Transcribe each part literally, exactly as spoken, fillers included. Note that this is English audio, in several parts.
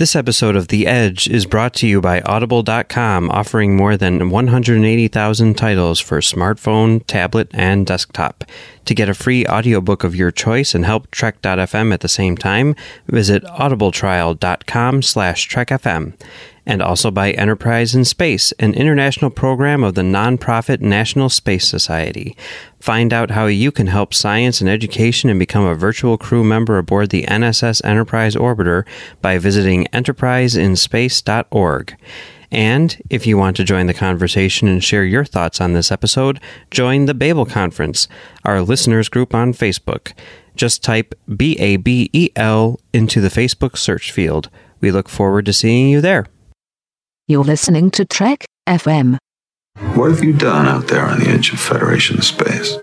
This episode of The Edge is brought to you by Audible dot com, offering more than one hundred eighty thousand titles for smartphone, tablet, and desktop. To get a free audiobook of your choice and help Trek dot f m at the same time, visit audibletrial dot com slash trek f m. And also by Enterprise in Space, an international program of the nonprofit National Space Society. Find out how you can help science and education and become a virtual crew member aboard the N S S Enterprise Orbiter by visiting enterprise in space dot org. And if you want to join the conversation and share your thoughts on this episode, join the Babel Conference, our listeners group on Facebook. Just type B A B E L into the Facebook search field. We look forward to seeing you there. You're listening to Trek F M. What have you done out there on the edge of Federation space?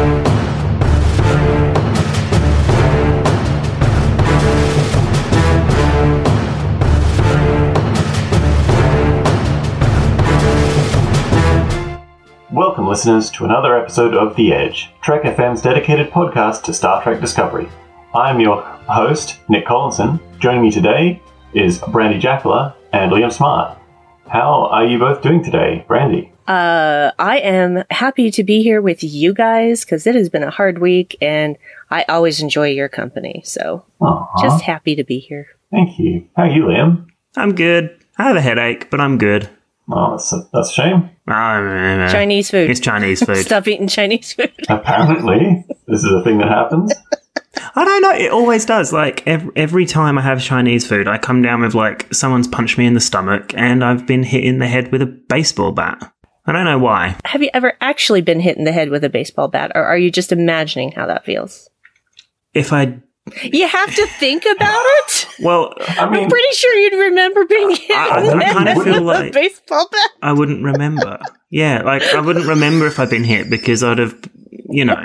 Welcome, listeners, to another episode of The Edge, Trek F M's dedicated podcast to Star Trek Discovery. I'm your host, Nick Collinson. Joining me today is Brandy Jackala and Liam Smart. How are you both doing today, Brandy? Uh, I am happy to be here with you guys because it has been a hard week and I always enjoy your company. So uh-huh. Just happy to be here. Thank you. How are you, Liam? I'm good. I have a headache, but I'm good. Oh, that's a, that's a shame. Uh, Chinese food. It's Chinese food. Stop eating Chinese food. Apparently, this is a thing that happens. I don't know. It always does. Like, every, every time I have Chinese food, I come down with, like, someone's punched me in the stomach and I've been hit in the head with a baseball bat. I don't know why. Have you ever actually been hit in the head with a baseball bat, or are you just imagining how that feels? If I... You have to think about it? Well, I mean, I'm pretty sure you'd remember being hit I, in the I kind head of feel with like a baseball bat. I wouldn't remember. Yeah, like, I wouldn't remember if I'd been hit because I'd have, you know...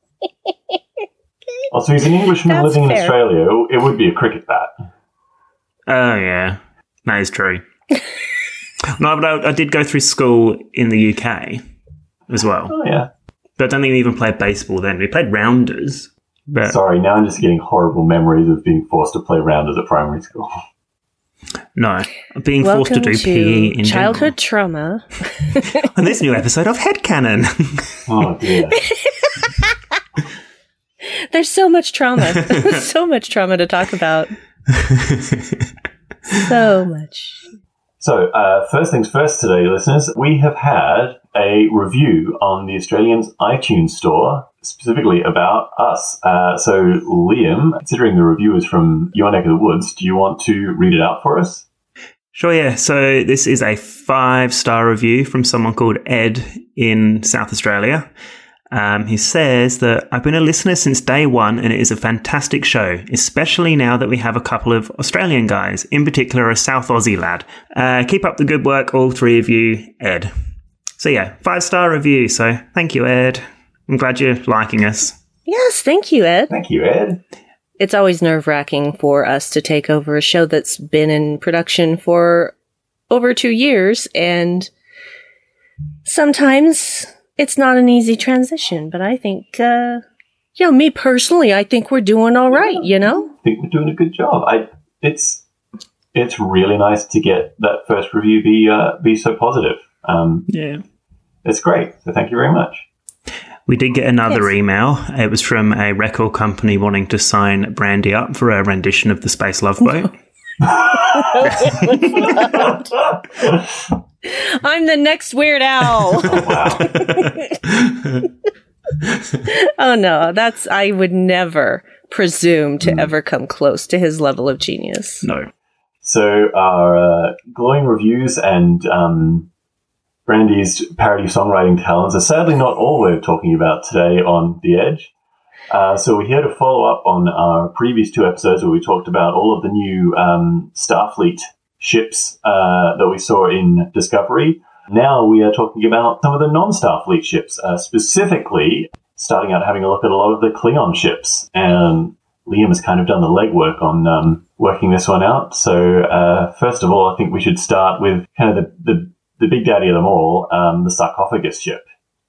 Oh, so he's an Englishman That's living in fair. Australia. It would be a cricket bat. Oh, yeah. That is true. No, but I, I did go through school in the U K as well. Oh, yeah. But I don't think we even played baseball then. We played rounders. But Sorry, now I'm just getting horrible memories of being forced to play rounders at primary school. no, being Welcome forced to do to P E in childhood trauma. general. On this new episode of Headcanon. Oh, dear. There's so much trauma. So much trauma to talk about. So much. So, uh, first things first today, listeners, we have had a review on the Australian's iTunes store, specifically about us. Uh, so, Liam, considering the review is from your neck of the woods, do you want to read it out for us? Sure, yeah. So this is a five-star review from someone called Ed in South Australia. Um, he says that I've been a listener since day one and it is a fantastic show, especially now that we have a couple of Australian guys, in particular a South Aussie lad. Uh, keep up the good work, all three of you, Ed. So yeah, five-star review, so thank you, Ed. I'm glad you're liking us. Yes, thank you, Ed. Thank you, Ed. It's always nerve-wracking for us to take over a show that's been in production for over two years, and sometimes it's not an easy transition, but I think, uh, you know, me personally, I think we're doing all right, you know? I think we're doing a good job. I, it's it's really nice to get that first review be uh, be so positive. Um, Yeah. It's great, so thank you very much. We did get another Yes. email. It was from a record company wanting to sign Brandy up for a rendition of the Space Love Boat. I'm the next Weird Al. Oh, wow. Oh, no, that's, I would never presume to ever come close to his level of genius. No. So our uh, glowing reviews and um, Brandy's parody songwriting talents are sadly not all we're talking about today on The Edge. Uh, so we're here to follow up on our previous two episodes where we talked about all of the new um, Starfleet ships uh, that we saw in Discovery. Now we are talking about some of the non-Starfleet ships, uh, specifically starting out having a look at a lot of the Klingon ships. And Liam has kind of done the legwork on um, working this one out. So uh, first of all, I think we should start with kind of the, the, the big daddy of them all, um, the Sarcophagus ship.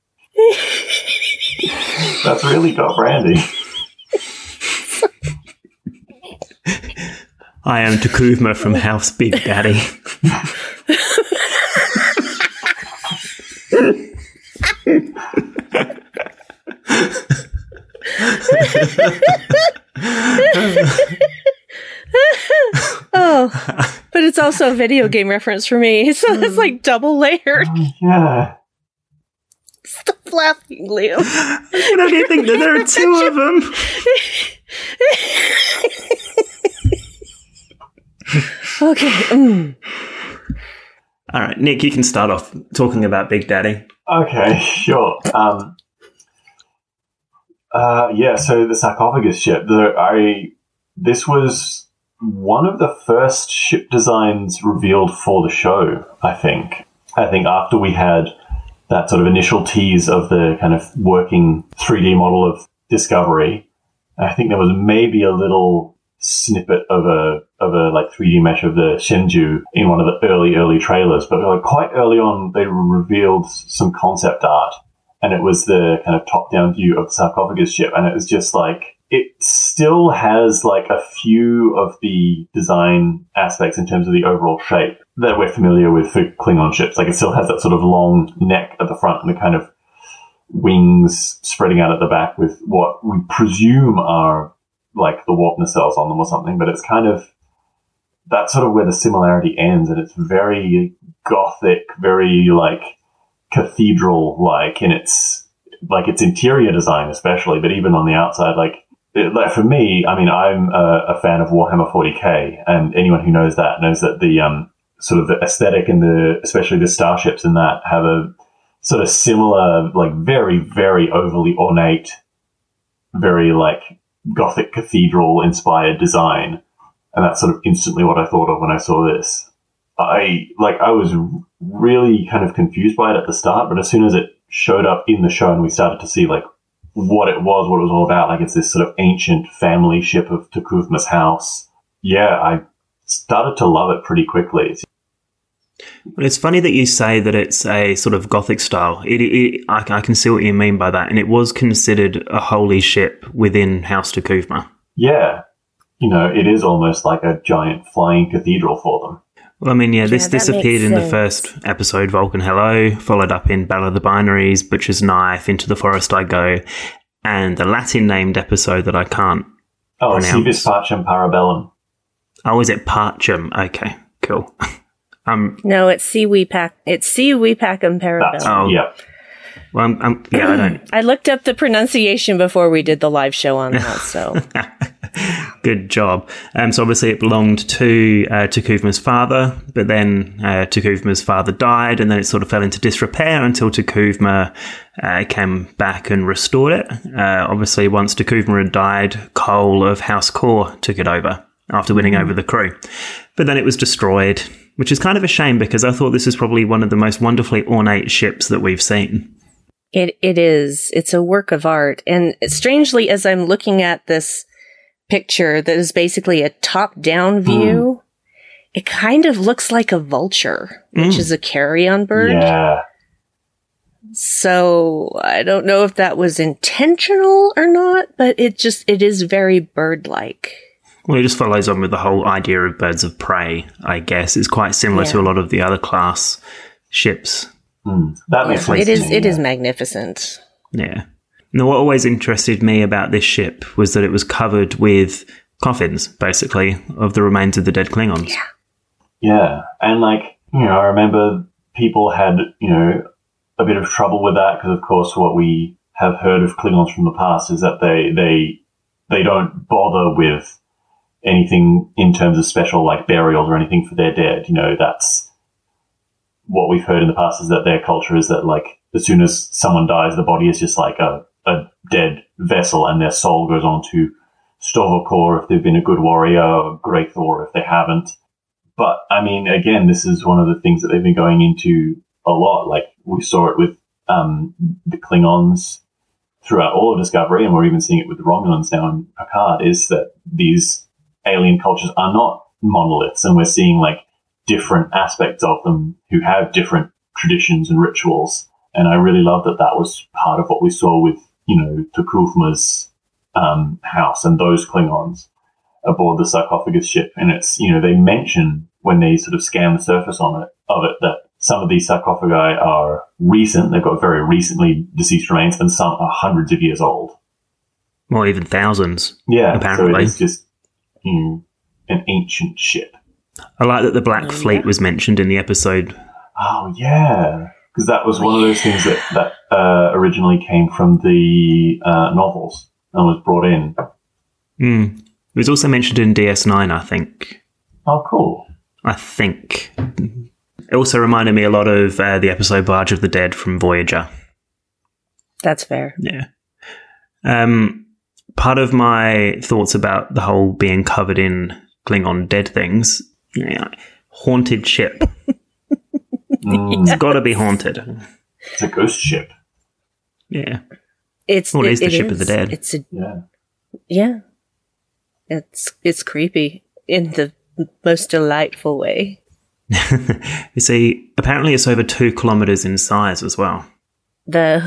That's really got Brandy. I am T'Kuvma from House Big Daddy. Oh, but it's also a video game reference for me, so it's like double layered. Oh, yeah. Stop laughing, Liam. I don't even think that there are two of them. Okay. Mm. All right, Nick, you can start off talking about Big Daddy. Okay, sure. Um, uh, yeah, so the sarcophagus ship. The, I this was one of the first ship designs revealed for the show, I think. I think after we had that sort of initial tease of the kind of working three D model of Discovery, I think there was maybe a little snippet of a of a like three D mesh of the Shenzhou in one of the early early trailers, but like quite early on they revealed some concept art, and it was the kind of top down view of the sarcophagus ship, and it was just like it still has like a few of the design aspects in terms of the overall shape that we're familiar with for Klingon ships. Like it still has that sort of long neck at the front and the kind of wings spreading out at the back with what we presume are like the warp nacelles on them or something, but it's kind of that's sort of where the similarity ends, and it's very gothic, very like cathedral like in its like its interior design especially, but even on the outside, like it, like for me, I mean, I'm a, a fan of Warhammer forty K, and anyone who knows that knows that the um sort of the aesthetic and the especially the starships in that have a sort of similar, like very very overly ornate, very like Gothic cathedral inspired design, and that's sort of instantly what I thought of when I saw this. I like I was really kind of confused by it at the start, but as soon as it showed up in the show and we started to see like what it was, what it was all about, like it's this sort of ancient family ship of T'Kuvma's house. Yeah, I started to love it pretty quickly. Well, it's funny that you say that it's a sort of Gothic style. It, it, I, I can see what you mean by that. And it was considered a holy ship within House T'Kuvma. Yeah. You know, it is almost like a giant flying cathedral for them. Well, I mean, yeah, this, yeah, this appeared in sense. the first episode, Vulcan Hello, followed up in Battle of the Binaries, Butcher's Knife, Into the Forest I Go, and the Latin-named episode that I can't Oh, pronounce. Civis Pacem Parabellum. Oh, is it Parcham? Okay, cool. Um, No, it's C we pack. It's C we pack and That's, Parabellum. Oh. yeah. well, I'm, I'm, yeah, I don't. I looked up the pronunciation before we did the live show on that, so Good job. Um, so obviously it belonged to uh, T'Kuvma's father, but then uh, T'Kuvma's father died, and then it sort of fell into disrepair until T'Kuvma uh, came back and restored it. Uh, obviously, once T'Kuvma had died, Cole of House Core took it over after winning over the crew. But then it was destroyed, which is kind of a shame because I thought this is probably one of the most wonderfully ornate ships that we've seen. it it is. It's a work of art, and strangely, as I'm looking at this picture that is basically a top-down view, mm. it kind of looks like a vulture, which mm. is a carrion bird. Yeah. So I don't know if that was intentional or not, but it just it is very bird-like. Well, it just follows on with the whole idea of birds of prey, I guess. It's quite similar yeah. to a lot of the other class ships. Mm. That makes sense. It is. Me, it yeah. is magnificent. Yeah. Now, what always interested me about this ship was that it was covered with coffins, basically, of the remains of the dead Klingons. Yeah. Yeah. And, like, you know, I remember people had, you know, a bit of trouble with that because, of course, what we have heard of Klingons from the past is that they they they don't bother with anything in terms of special, like, burials or anything for their dead. You know, that's what we've heard in the past is that their culture is that, like, as soon as someone dies, the body is just like a a dead vessel, and their soul goes on to Sto-vo-kor if they've been a good warrior, or Greathor if they haven't. But, I mean, again, this is one of the things that they've been going into a lot. Like, we saw it with um, the Klingons throughout all of Discovery, and we're even seeing it with the Romulans now in Picard, is that these alien cultures are not monoliths, and we're seeing, like, different aspects of them who have different traditions and rituals. And I really love that that was part of what we saw with, you know, T'Kuvma's um, house and those Klingons. aboard the sarcophagus ship, and it's, you know, they mention when they sort of scan the surface on it of it that some of these sarcophagi are recent, they've got very recently deceased remains, and some are hundreds of years old. Or even thousands. Yeah, apparently. So it's just you know, an ancient ship. I like that the Black Oh, Fleet yeah. was mentioned in the episode. Oh, yeah. Because that was one of those things that, that uh, originally came from the uh, novels and was brought in. Mm. It was also mentioned in D S nine, I think. Oh, cool. I think. It also reminded me a lot of uh, the episode Barge of the Dead from Voyager. That's fair. Yeah. Um, part of my thoughts about the whole being covered in Klingon dead things, yeah, haunted ship. Mm, It's got to be haunted. It's a ghost ship. Yeah. It's Well, it it, is the it ship of the is. dead. It's a Yeah. yeah. It's it's creepy in the most delightful way. You see, apparently it's over two kilometers in size as well. The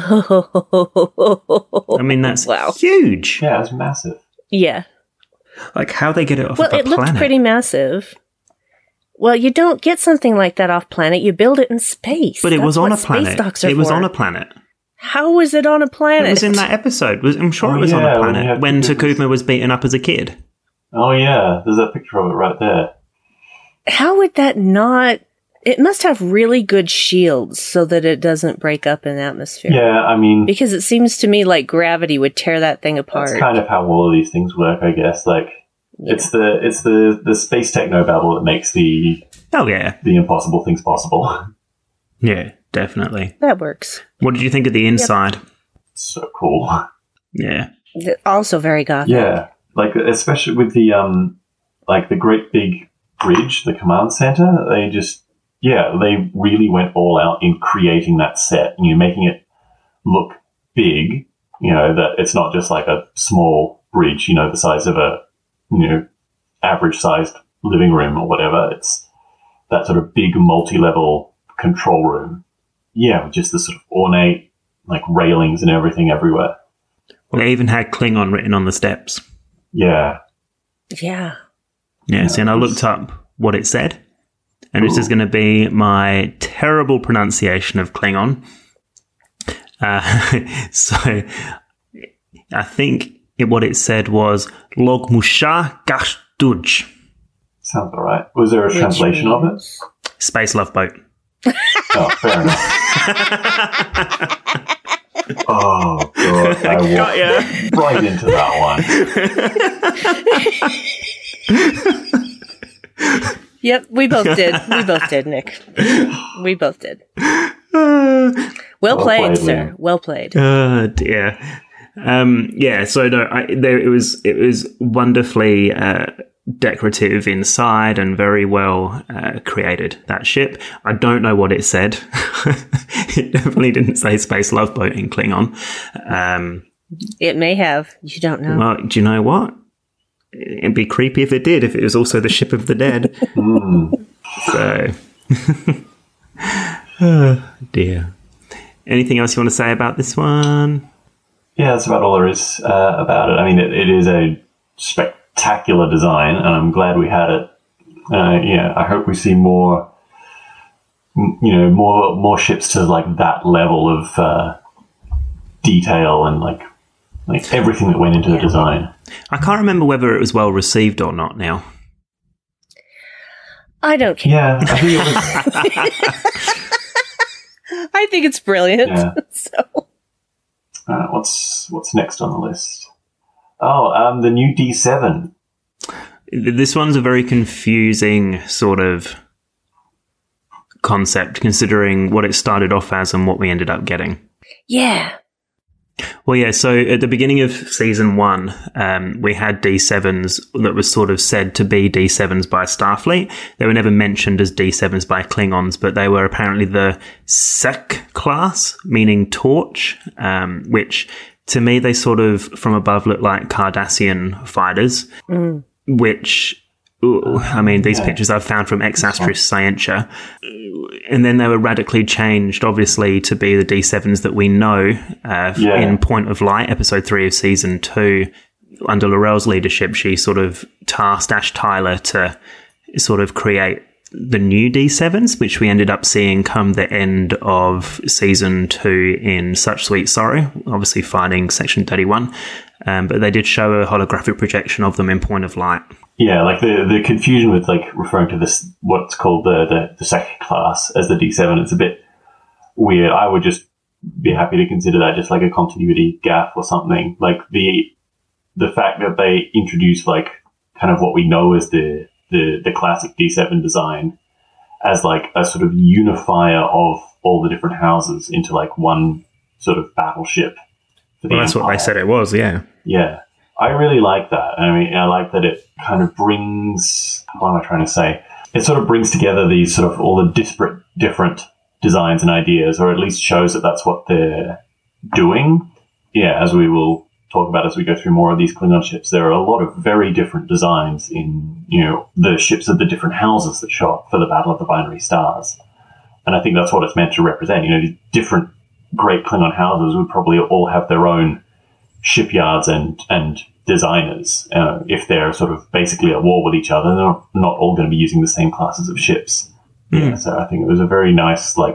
I mean, that's wow. huge. Yeah, it's massive. Yeah. Like, how they get it off Well, of a it looked planet? pretty massive. Well, you don't get something like that off planet. You build it in space. But it That's was on what a planet. Space docks are It was for. on a planet. How was it on a planet? It was in that episode. Was- I'm sure Oh, it was on yeah, a when you planet had when Takuma. Takuma was beaten up as a kid. Oh, yeah. There's a picture of it right there. How would that not? It must have really good shields so that it doesn't break up in atmosphere. Yeah, I mean, Because it seems to me like gravity would tear that thing apart. that's kind of how all of these things work, I guess. Like, Yeah. it's the it's the, the space technobabble that makes the Oh, yeah. the impossible things possible. Yeah, definitely. That works. What did you think of the inside? So cool. Yeah. Th- Also very gothic. Yeah, like especially with the um, like the great big bridge, the command center. They just yeah, they really went all out in creating that set. You know, making it look big. You know that it's not just like a small bridge. You know, the size of a you know average sized living room or whatever. It's that sort of big multi-level control room. Yeah, with just the sort of ornate like railings and everything everywhere. Well, they even had Klingon written on the steps. Yeah. Yeah. Yeah, so and I looked up what it said. And this is going to be my terrible pronunciation of Klingon. Uh, so I think it, what it said was Log Musha Gashtuj, Sounds all right. Was there a Which translation of it? means- Space Love Boat. Oh, fair enough. Oh, God. I walked ya. right into that one. Yep, we both did. We both did, Nick. We both did. Uh, Well, Well played, played, sir. Liam. Well played. Oh dear. Um, yeah, so no, I, there it was. It was wonderfully uh, decorative inside and very well uh, created. That ship. I don't know what it said. It definitely didn't say "Space Love Boat" in Klingon. Um, It may have. You don't know. well, do you know what? It'd be creepy if it did. If it was also the ship of the dead. Mm. So, oh dear. Anything else you want to say about this one? Yeah, that's about all there is uh, about it. I mean, it, it is a spectacular design, and I'm glad we had it. Uh, yeah, I hope we see more, m- you know, more more ships to like that level of uh, detail and like like everything that went into the design. I can't remember whether it was well received or not now. I don't care. Yeah, I think it was. I think it's brilliant. Yeah. So Uh, what's what's next on the list? Oh, um, the new D seven. This one's a very confusing sort of concept, considering what it started off as and what we ended up getting. yeah. Well, yeah, so at the beginning of season one, um, we had D sevens that was sort of said to be D sevens by Starfleet. They were never mentioned as D sevens by Klingons, but they were apparently the Sek class, meaning torch, um, which to me they sort of from above look like Cardassian fighters, Mm. which... Ooh, I mean, these Yeah. pictures I've found from Ex Astris Scientia. And then they were radically changed, obviously, to be the D sevens that we know uh, Yeah. in Point of Light, episode three of season two. under Laurel's leadership, she sort of tasked Ash Tyler to sort of create the new D sevens, which we ended up seeing come the end of season two in Such Sweet Sorrow, obviously finding Section thirty-one. Um, but they did show a holographic projection of them in Point of Light. Yeah, like the the confusion with like referring to this, what's called the, the, the second class as the D seven, it's a bit weird. I would just be happy to consider that just like a continuity gaffe or something. Like the the fact that they introduced like kind of what we know as the, the, the classic D seven design as like a sort of unifier of all the different houses into like one sort of battleship. Well, that's Empire. What they said it was, yeah. Yeah. I really like that. I mean, I like that it kind of brings, what am I trying to say? It sort of brings together these sort of all the disparate, different designs and ideas, or at least shows that that's what they're doing. Yeah, as we will talk about as we go through more of these Klingon ships, there are a lot of very different designs in, you know, the ships of the different houses that show up for the Battle of the Binary Stars. And I think that's what it's meant to represent. You know, these different great Klingon houses would probably all have their own shipyards and, and designers. Uh, if they're sort of basically at war with each other, they're not all going to be using the same classes of ships. Mm. Yeah, so I think it was a very nice, like,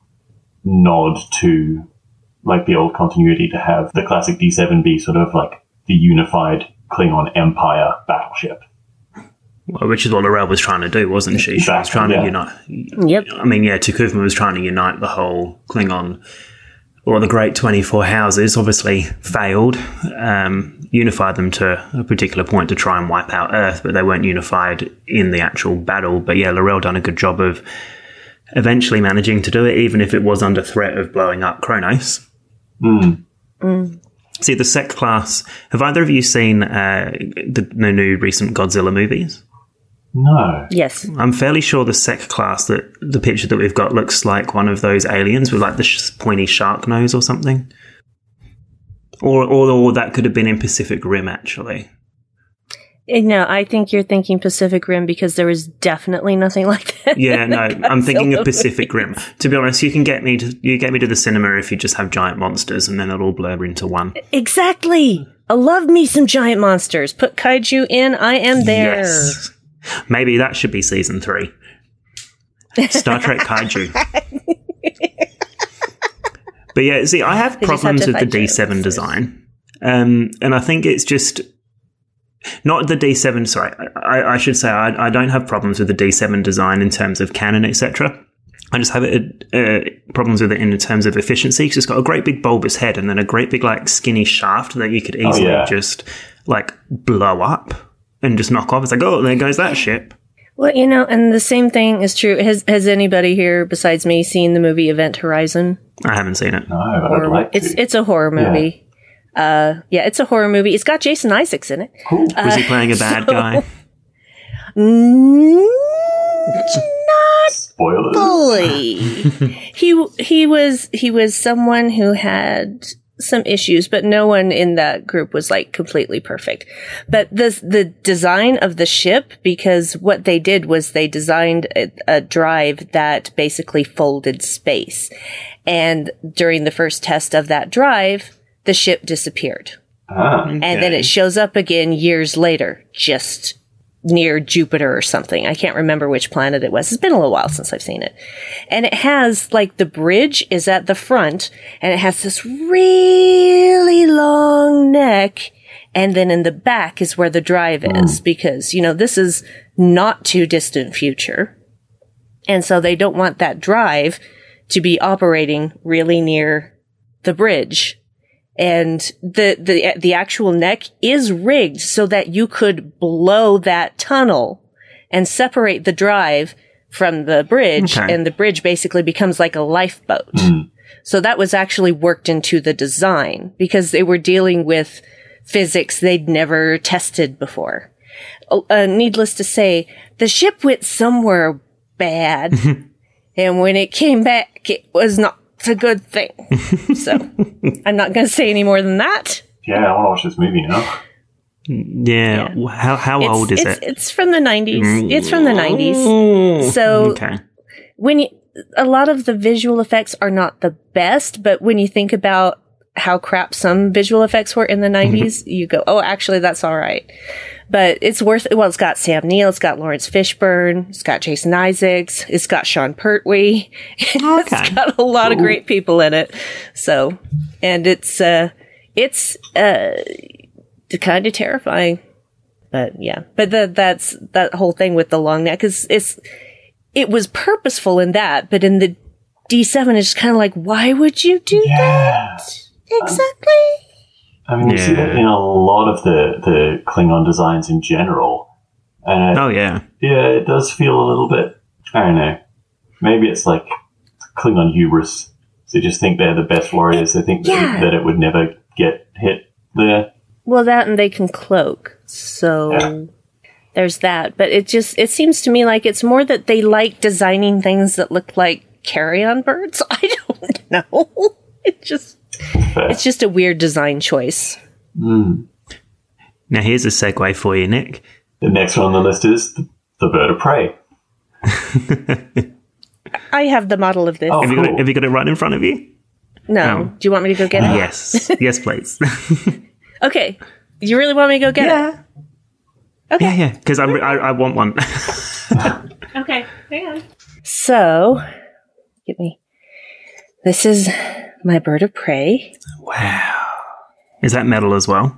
nod to, like, the old continuity to have the classic D seven be sort of like the unified Klingon Empire battleship. Well, which is what Laurel was trying to do, wasn't she? She was trying yeah. to unite. Yep. I mean, yeah, T'Kuvma was trying to unite the whole Klingon, or the great twenty-four houses, obviously failed, um, unified them to a particular point to try and wipe out Earth, but they weren't unified in the actual battle. But yeah, Laurel done a good job of eventually managing to do it, even if it was under threat of blowing up Kronos. Mm. Mm. See, the Sec class, have either of you seen uh, the, the new recent Godzilla movies? No. Yes. I'm fairly sure the Sec class, that the picture that we've got looks like one of those aliens with like the sh- pointy shark nose or something. Or, or or that could have been in Pacific Rim, actually. No, I think you're thinking Pacific Rim because there was definitely nothing like that. Yeah, no, I'm thinking of Pacific Rim. To be honest, you can get me to you get me to the cinema if you just have giant monsters, and then it'll all blur into one. Exactly. I love me some giant monsters. Put kaiju in, I am there. Yes. Maybe that should be season three. Star Trek Kaiju. But yeah, see, I have problems have with the D seven design. Um, and I think it's just... Not the D seven, sorry. I, I should say I, I don't have problems with the D seven design in terms of canon, et cetera. I just have it, uh, problems with it in terms of efficiency, because it's got a great big bulbous head and then a great big like skinny shaft that you could easily oh, yeah. just like blow up and just knock off. It's like, oh, there goes that ship. Well, you know, and the same thing is true. Has has anybody here besides me seen the movie Event Horizon? I haven't seen it. No, but I'd like to. It's it's a horror movie. Yeah. Uh, yeah, it's a horror movie. It's got Jason Isaacs in it. Cool. Uh, Was he playing a bad so, guy? Not Spoilers. fully. he he was he was someone who had some issues, but no one in that group was like completely perfect. But the the design of the ship, because what they did was they designed a, a drive that basically folded space, and during the first test of that drive, the ship disappeared. Ah, okay. And then it shows up again years later, just near Jupiter or something. I can't remember which planet it was. It's been a little while since I've seen it. And it has, like, the bridge is at the front, and it has this really long neck, and then in the back is where the drive is, because, you know, this is not too distant future. And so they don't want that drive to be operating really near the bridge. And the, the, the actual neck is rigged so that you could blow that tunnel and separate the drive from the bridge. Okay. And the bridge basically becomes like a lifeboat. Mm. So that was actually worked into the design because they were dealing with physics they'd never tested before. Uh, needless to say, the ship went somewhere bad. And when it came back, it was not a good thing. So I'm not going to say any more than that. Yeah, I want to watch this movie now. Yeah. yeah. How how it's, old is it's, it? It's from the nineties. It's from the nineties. So okay. when you, a lot of the visual effects are not the best, but when you think about how crap some visual effects were in the nineties, you go, oh, actually, that's all right. But it's worth it. Well, it's got Sam Neill, it's got Lawrence Fishburne, it's got Jason Isaacs, it's got Sean Pertwee. Okay. It's got a lot of great people in it. So, and it's, uh, it's, uh, kind of terrifying. But yeah, but the, that's, that whole thing with the long neck is, it's, it was purposeful in that, but in the D seven, it's kind of like, why would you do Yeah. that? Exactly. I mean, you see that Yeah. in a lot of the, the Klingon designs in general. And it, Oh, yeah. yeah, it does feel a little bit, I don't know, maybe it's like Klingon hubris. They just think they're the best warriors. They think Yeah. that, that it would never get hit there. Well, that and they can cloak. So Yeah. there's that. But it just, it seems to me like it's more that they like designing things that look like carry-on birds. I don't know. It just, Fair. it's just a weird design choice. Mm. Now, here's a segue for you, Nick. The next one on the list is the, the bird of prey. I have the model of this. Oh. Have you, got it, cool. have you got it right in front of you? No. um, Do you want me to go get it? Yes. Yes, please. Okay. You really want me to go get yeah. Okay. Yeah, yeah. Because I, I, I want one. it? Okay. Hang on. So, get me. This is my bird of prey. Wow. Is that metal as well?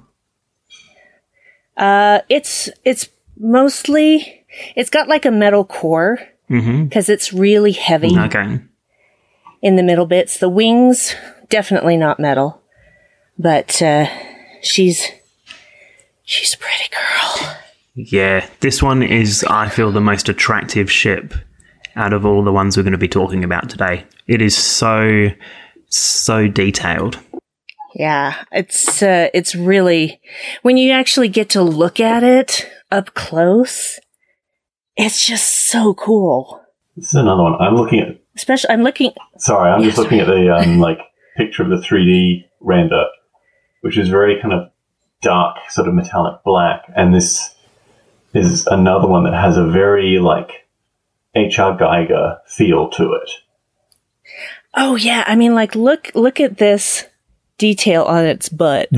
Uh, it's, it's mostly, it's got like a metal core Mm-hmm. because it's really heavy Okay. in the middle bits. The wings, definitely not metal, but, uh, she's, she's a pretty girl. Yeah. This one is, I feel, the most attractive ship out of all the ones we're going to be talking about today. It is so, so detailed. Yeah, it's, uh, it's really, when you actually get to look at it up close, it's just so cool. This is another one. I'm looking at, Especially, I'm looking, sorry, I'm Yeah, just looking at the um, like picture of the three D render, which is very kind of dark, sort of metallic black. And this is another one that has a very like H R Geiger feel to it. oh yeah, I mean, like, look, look at this detail on its butt.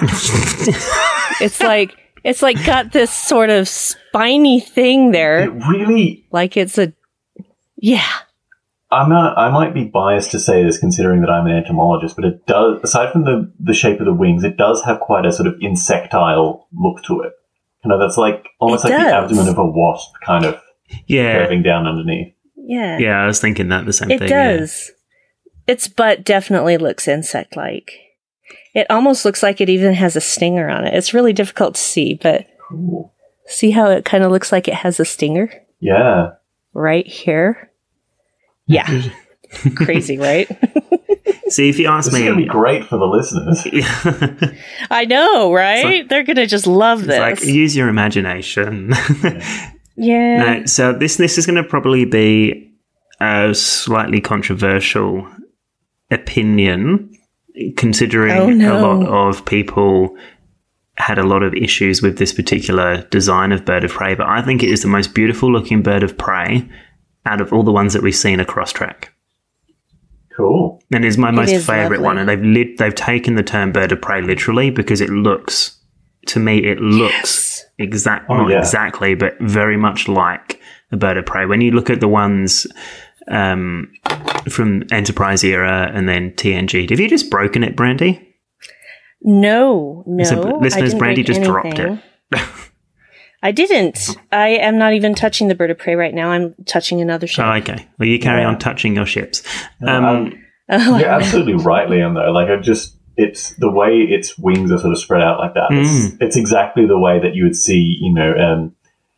It's like, it's like got this sort of spiny thing It there. really, Like it's a, yeah. I'm not, I might be biased to say this considering that I'm an entomologist, but it does, aside from the, the shape of the wings, it does have quite a sort of insectile look to it. You know, that's like almost It like does. the abdomen of a wasp kind of Yeah. curving down underneath. Yeah. Yeah, I was thinking that the same It thing. yeah. does. Its butt definitely looks insect-like. It almost looks like it even has a stinger on it. It's really difficult to see, but Cool. see how it kind of looks like it has a stinger Yeah. right here? Yeah. Crazy, right? See, if you ask This is going to me, be great for the listeners. it's I know, right? They're going to just love this. like use your imagination. yeah. No, so this this is going to probably be a slightly controversial opinion, considering Oh, no. a lot of people had a lot of issues with this particular design of bird of prey. But I think it is the most beautiful looking bird of prey out of all the ones that we've seen across track. Cool. And it's my most is favourite lovely. one. And they've lit, they've taken the term bird of prey literally because it looks, to me, it looks exact, Oh, not yeah. exactly, but very much like a bird of prey. When you look at the ones um, from Enterprise era and then T N G, have you just broken it, Brandy? No, no. So, I listeners, didn't Brandy break just dropped anything. it. I didn't. I am not even touching the bird of prey right now. I'm touching another ship. Oh, okay. Well, you carry Yeah. on touching your ships. Um, Um, Oh, You're absolutely right, Liam, though. Like, it just, it's the way its wings are sort of spread out like that. It's, Mm. it's exactly the way that you would see, you know, um,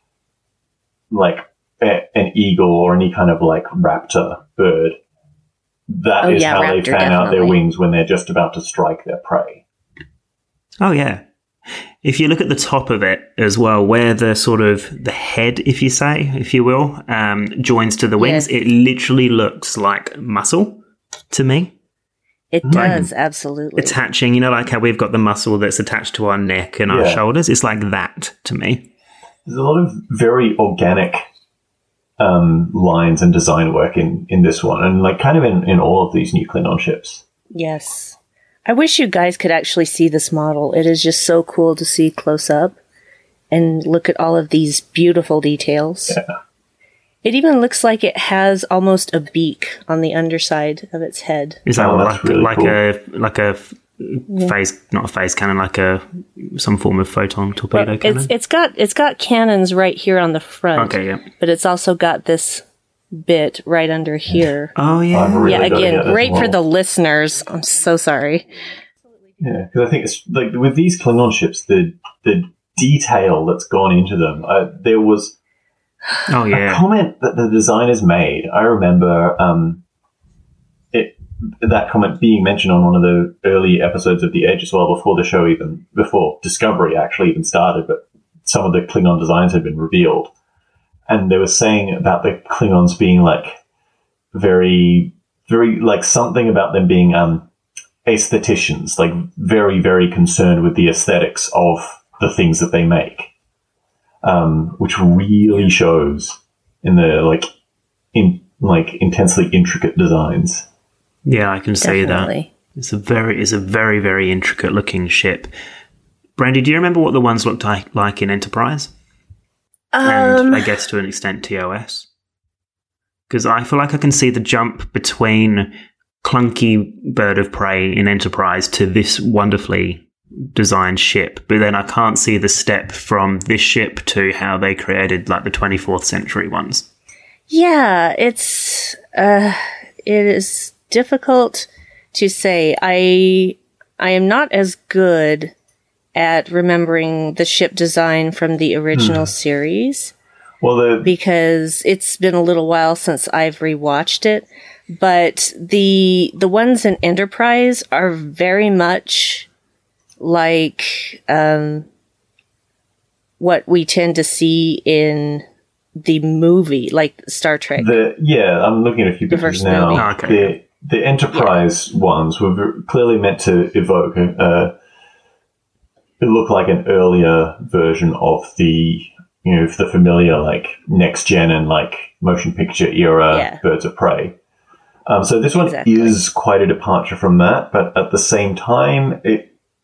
like a, an eagle or any kind of like raptor bird. That Oh, is yeah, how they raptor, fan out their definitely. wings when they're just about to strike their prey. Oh yeah. If you look at the top of it as well, where the sort of the head, if you say, if you will, um, joins to the wings, Yes. it literally looks like muscle to me. it does, absolutely. Attaching, you know, like how we've got the muscle that's attached to our neck and our Yeah. shoulders. It's like that to me. There's a lot of very organic um, lines and design work in, in this one, and like kind of in, in all of these new Klingon ships. Yes. I wish you guys could actually see this model. It is just so cool to see close up and look at all of these beautiful details. Yeah. It even looks like it has almost a beak on the underside of its head. Is that Oh, that's like, really like cool. a like a f- phase, not a phase cannon, like a some form of photon torpedo Well, cannon? it's it's got it's got cannons right here on the front. Okay, yeah. But it's also got this bit right under here. Oh I've yeah. really Yeah, gotta get again, this great for model. the listeners. I'm so sorry. Yeah, because I think it's like with these Klingon ships, the the detail that's gone into them. Uh, there was Oh a yeah. comment that the designers made. I remember um, it that comment being mentioned on one of the early episodes of The Edge as well, before the show even before Discovery actually even started. But some of the Klingon designs had been revealed, and they were saying about the Klingons being like very, very like something about them being um, aestheticians, like very, very concerned with the aesthetics of the things that they make. Um, which really shows in the like in like intensely intricate designs. Yeah, I can see that. Definitely. It's a very it's a very, very intricate looking ship. Brandy, do you remember what the ones looked like, like in Enterprise? And Um, I guess to an extent T O S? Because I feel like I can see the jump between clunky Bird of Prey in Enterprise to this wonderfully designed ship, but then I can't see the step from this ship to how they created like the twenty-fourth century ones. Yeah, it's uh, it is difficult to say. I I am not as good at remembering the ship design from the original series Well, the because it's been a little while since I've rewatched it. But the the ones in Enterprise are very much like um, what we tend to see in the movie, like Star Trek. the yeah, I'm looking at a few The pictures first now. movie. Oh, okay. The the Enterprise ones were ver- clearly meant to evoke uh, it looked like an earlier version of the you know the familiar like next gen and like motion picture era Yeah. Birds of Prey. Um, so this one Exactly. is quite a departure from that, but at the same time, it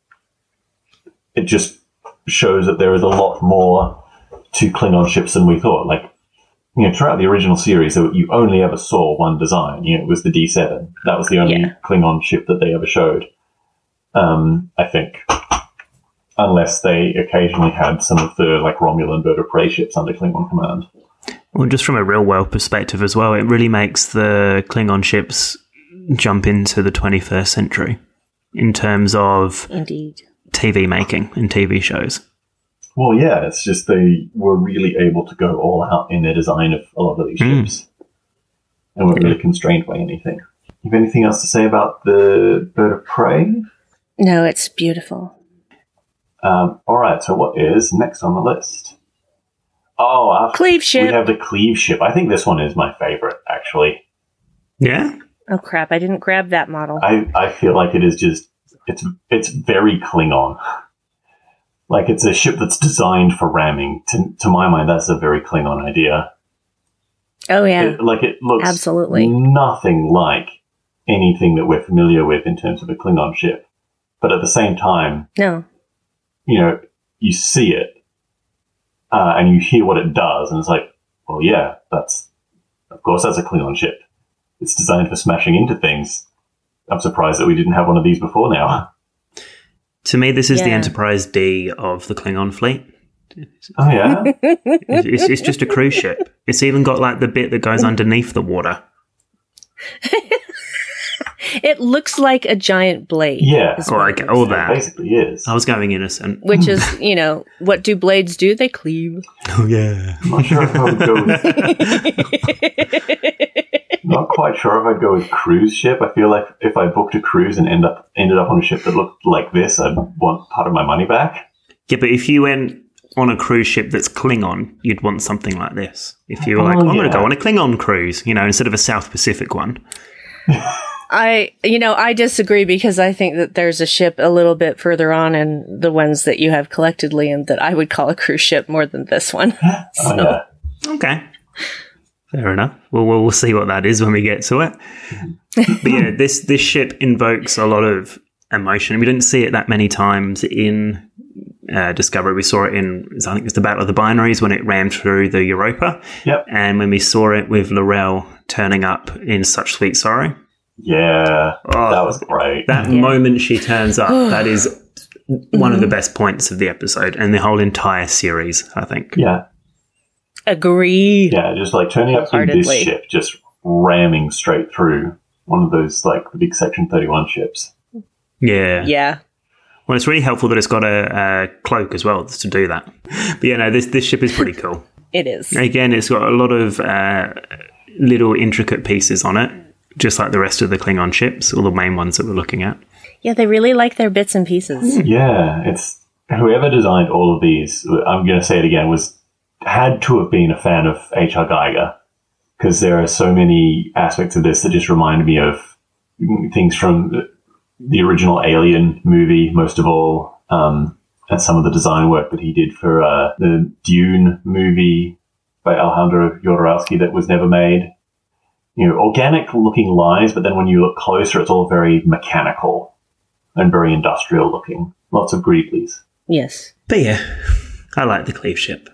it just shows that there is a lot more to Klingon ships than we thought. Like, you know, throughout the original series, you only ever saw one design. You know, it was the D seven. That was the only Yeah. Klingon ship that they ever showed. Um, I think, unless they occasionally had some of the like Romulan Bird of Prey ships under Klingon command. Well, just from a real world perspective as well, it really makes the Klingon ships jump into the twenty-first century in terms of Indeed. T V making and T V shows. Well, yeah, it's just they were really able to go all out in their design of a lot of these Mm. ships, and weren't really constrained by anything. You have anything else to say about the Bird of Prey? No, it's beautiful. Um, all right, so what is next on the list? Oh, our, Cleave we ship. have the Cleave ship. I think this one is my favorite, actually. Yeah? Oh crap! I didn't grab that model. I, I feel like it is just it's it's very Klingon. Like it's a ship that's designed for ramming. To to my mind, that's a very Klingon idea. oh yeah, It, like it looks Absolutely. nothing like anything that we're familiar with in terms of a Klingon ship. But at the same time, no. you know, you see it uh, and you hear what it does, and it's like, well, yeah, that's of course that's a Klingon ship. It's designed for smashing into things. I'm surprised that we didn't have one of these before now. To me, this is the Yeah. Enterprise D of the Klingon fleet. Oh yeah, It's, it's, it's just a cruise ship. It's even got like the bit that goes underneath the water. It looks like a giant blade. yeah. is Or what like it all looks It that. basically is. I was going innocent. like. Which is, you know, what do blades do? They cleave. Oh yeah. I'm not sure if I would go with, not quite sure if I'd go with cruise ship. I feel like if I booked a cruise and end up ended up on a ship that looked like this, I'd want part of my money back. Yeah, but if you went on a cruise ship that's Klingon, you'd want something like this. If you were like, Oh, I'm going yeah. to go on a Klingon cruise, you know, instead of a South Pacific one. I, you know, I disagree because I think that there's a ship a little bit further on in the ones that you have collected, Liam, that I would call a cruise ship more than this one. Oh, yeah. Okay. Fair enough. Well, we'll, we'll see what that is when we get to it. But yeah, this, this ship invokes a lot of emotion. We didn't see it that many times in uh, Discovery. We saw it in, I think it's the Battle of the Binaries when it rammed through the Europa. Yep. And when we saw it with L'Rell turning up in Such Sweet Sorrow. Yeah, Oh, that was great. That Yeah. moment she turns up, that is one of the best points of the episode and the whole entire series, I think. Yeah, Agree. yeah, just like turning up in this Wholeheartedly. ship, just ramming straight through one of those, like, the big Section thirty-one ships. Yeah. Yeah. Well, it's really helpful that it's got a, a cloak as well to do that. But yeah, no, this, this ship is pretty cool. It is. Again, it's got a lot of uh, little intricate pieces on it, just like the rest of the Klingon ships, all the main ones that we're looking at. Yeah, they really like their bits and pieces. Yeah, it's whoever designed all of these, I'm going to say it again, was had to have been a fan of H R. Geiger, because there are so many aspects of this that just remind me of things from the original Alien movie, most of all, um, and some of the design work that he did for uh, the Dune movie by Alejandro Jodorowsky that was never made. You know, organic-looking lines, but then when you look closer, it's all very mechanical and very industrial looking. Lots of greeblies. Yes. But yeah, I like the Cleve ship.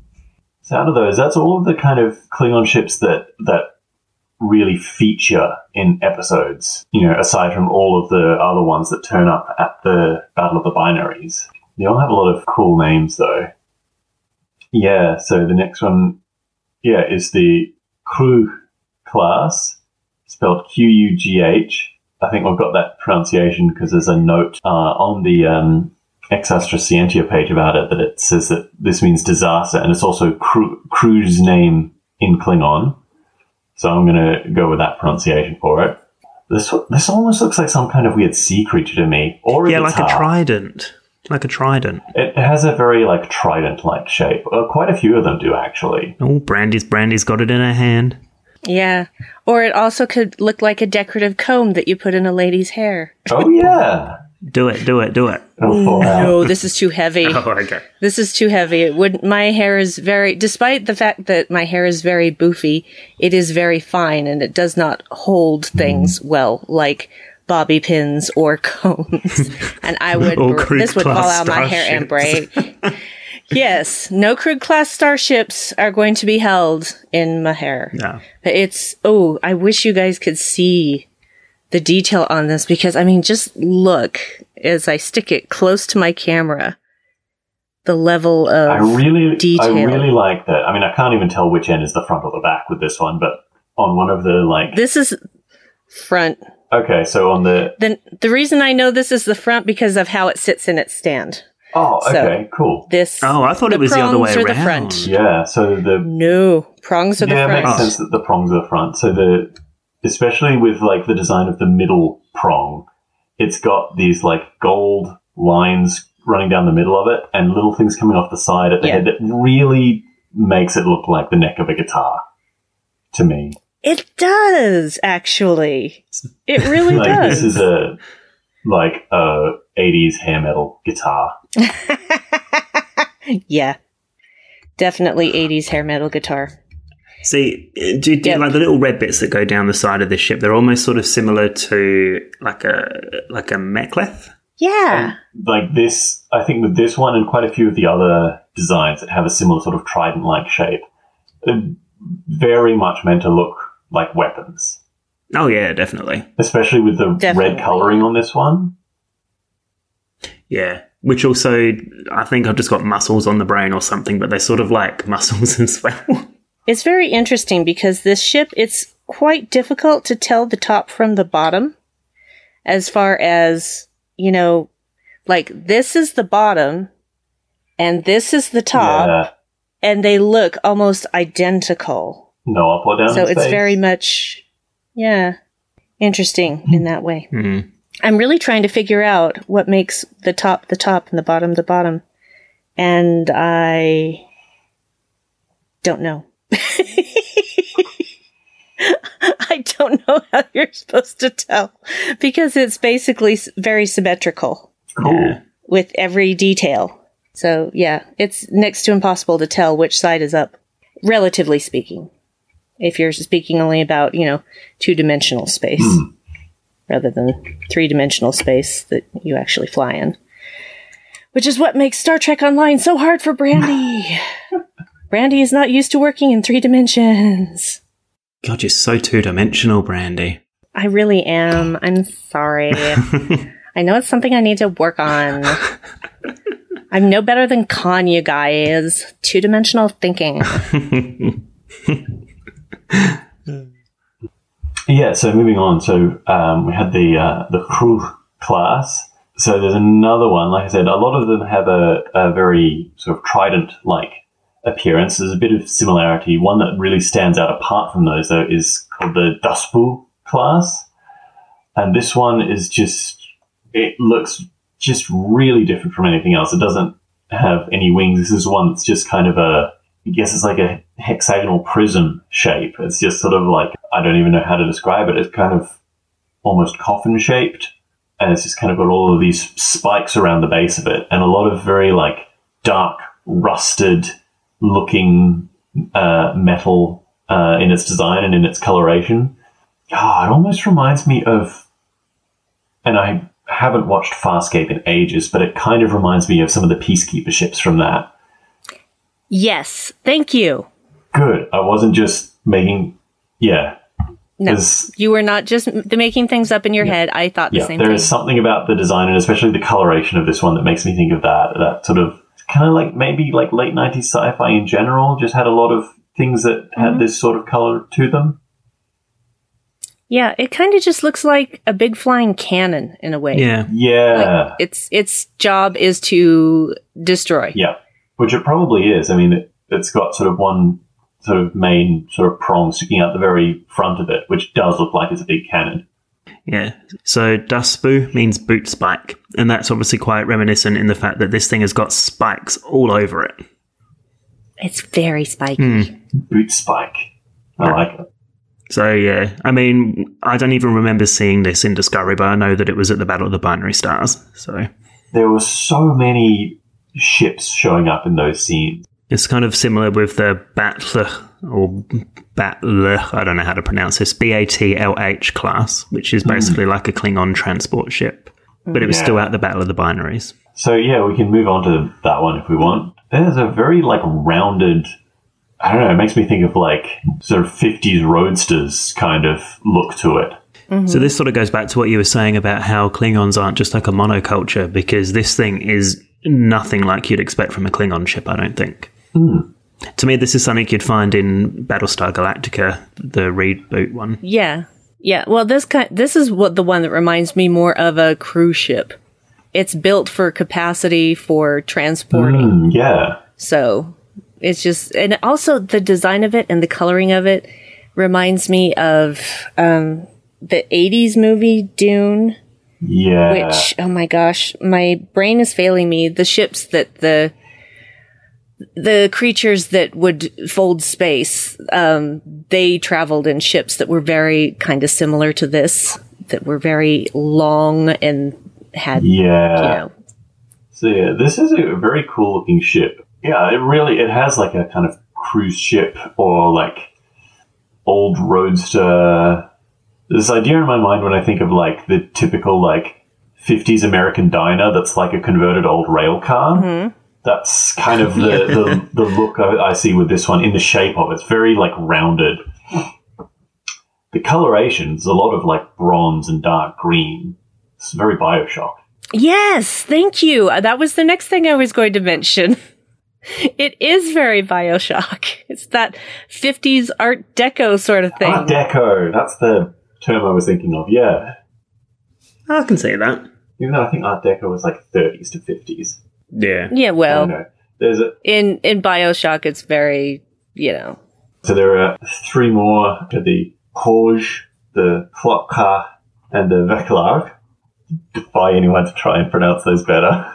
So out of those, that's all of the kind of Klingon ships that that really feature in episodes, you know, aside from all of the other ones that turn up at the Battle of the Binaries. They all have a lot of cool names, though. Yeah, so the next one, yeah, is the Krug class, spelled Q U G H. I think we've got that pronunciation because there's a note uh, on the um, Ex Astra Scientia page about it that it says that this means disaster, and it's also Kru- Krug's name in Klingon. So I'm going to go with that pronunciation for it. This this almost looks like some kind of weird sea creature to me. Or a Yeah, like a guitar. trident. Like a trident. It has a very, like, trident-like shape. Uh, quite a few of them do, actually. Oh, Brandy's Brandy's got it in her hand. Yeah. Or it also could look like a decorative comb that you put in a lady's hair. Oh, yeah. Do it, do it, do it. It'll fall out. No, this is too heavy. Oh, okay. This is too heavy. It would. My hair is very, despite the fact that my hair is very boofy, it is very fine and it does not hold things well, like bobby pins or combs. And I would, Or br- Krug this would fall class out my hair and starships. break. Yes, no Krug class starships are going to be held in my hair. No. But it's, oh, I wish you guys could see the detail on this, because I mean, just look as I stick it close to my camera, the level of I really, detail. I really like that. I mean, I can't even tell which end is the front or the back with this one, but on one of the, like... This is front. Okay, so on the... Then the reason I know this is the front because of how it sits in its stand. Oh, So- okay, cool. This. Oh, I thought it was the other way prongs are the around. front. Yeah, so the... No, prongs are the Yeah, it front. makes sense that the prongs are the front. So the... Especially with, like, the design of the middle prong, it's got these, like, gold lines running down the middle of it and little things coming off the side at the Yeah. head that really makes it look like the neck of a guitar to me. It does, actually. It really Like, does. this is a, like, a eighties hair metal guitar. Yeah. Definitely eighties hair metal guitar. See, do, do Yep. like the little red bits that go down the side of the ship? They're almost sort of similar to like a like a mek'leth. Yeah. Like this, I think with this one and quite a few of the other designs that have a similar sort of trident-like shape, they're very much meant to look like weapons. Oh yeah, definitely. Especially with the Definitely. red colouring on this one. Yeah, which also I think I've just got muscles on the brain or something, but they're sort of like muscles as well. It's very interesting because this ship, it's quite difficult to tell the top from the bottom as far as, you know, like this is the bottom and this is the top Yeah. and they look almost identical. No up or down So in it's space. very much, yeah, interesting in that way. Mm. I'm really trying to figure out what makes the top the top and the bottom the bottom. And I don't know. I don't know how you're supposed to tell because it's basically s- very symmetrical Cool. Yeah. with every detail. So yeah, it's next to impossible to tell which side is up, relatively speaking. If you're speaking only about, you know, two-dimensional space. rather than three-dimensional space that you actually fly in. Which is what makes Star Trek Online so hard for Brandy. Brandy is not used to working in three dimensions. God, you're so two-dimensional, Brandy. I really am. I'm sorry. I know it's something I need to work on. I'm no better than Khan, you guys. Two-dimensional thinking. Yeah, so moving on. So um, we had the uh, the crew class. So there's another one. Like I said, a lot of them have a, a very sort of trident-like appearance. There's a bit of similarity. One that really stands out apart from those, though, is called the Daspu class. And this one is just, it looks just really different from anything else. It doesn't have any wings. This is one that's just kind of a, I guess it's like a hexagonal prism shape. It's just sort of like, I don't even know how to describe it. It's kind of almost coffin-shaped. And it's just kind of got all of these spikes around the base of it. And a lot of very, like, dark, rusted-looking uh, metal uh, in its design and in its coloration. Oh, it almost reminds me of... And I haven't watched Farscape in ages, but it kind of reminds me of some of the Peacekeeper ships from that. Yes, thank you. Good. I wasn't just making... Yeah. No, you were not just m- making things up in your yeah. head. I thought the yeah, same there thing. There is something about the design and especially the coloration of this one that makes me think of that. That sort of kind of like maybe like late nineties sci-fi in general just had a lot of things that mm-hmm. had this sort of color to them. Yeah, it kind of just looks like a big flying cannon in a way. Yeah. Yeah. Like its its job is to destroy. Yeah, which it probably is. I mean, it, it's got sort of one sort of main sort of prong sticking out the very front of it, which does look like it's a big cannon. Yeah. So Daspu means boot spike, and that's obviously quite reminiscent in the fact that this thing has got spikes all over it. It's very spiky. Mm. Boot spike. I like it. So, yeah, I mean, I don't even remember seeing this in Discovery, but I know that it was at the Battle of the Binary Stars. So there were so many ships showing up in those scenes. It's kind of similar with the Battle or Battle, I don't know how to pronounce this, B A T L H class, which is basically mm. like a Klingon transport ship. But it was yeah. still at the Battle of the Binaries. So, yeah, we can move on to that one if we want. There's a very, like, rounded... I don't know, it makes me think of like sort of fifties roadsters kind of look to it. Mm-hmm. So this sort of goes back to what you were saying about how Klingons aren't just like a monoculture, because this thing is nothing like you'd expect from a Klingon ship, I don't think. Mm. To me, this is something you'd find in Battlestar Galactica, the reboot one. Yeah. Yeah. Well, this kind, this is what the one that reminds me more of a cruise ship. It's built for capacity for transporting. Mm, yeah. So... It's just, and also the design of it and the coloring of it reminds me of um, the eighties movie Dune. Yeah. Which, oh my gosh, my brain is failing me. The ships that the the creatures that would fold space, um, they traveled in ships that were very kind of similar to this, that were very long and had, yeah. you know. So yeah, this is a very cool looking ship. Yeah, it really, it has like a kind of cruise ship or like old roadster. This idea in my mind when I think of like the typical like fifties American diner that's like a converted old rail car. Mm-hmm. That's kind of the, the, the look I, I see with this one in the shape of it. It's very like rounded. The coloration is a lot of like bronze and dark green. It's very Bioshock. Yes, thank you. That was the next thing I was going to mention. It is very Bioshock. It's that fifties Art Deco sort of thing. Art Deco. That's the term I was thinking of, yeah. I can see that. Even though I think Art Deco was like thirties to fifties. Yeah. Yeah, well, know. There's a, in, in Bioshock, it's very, you know. So there are three more. The Horge, the Klopka, and the Veklarg. Defy anyone to try and pronounce those better.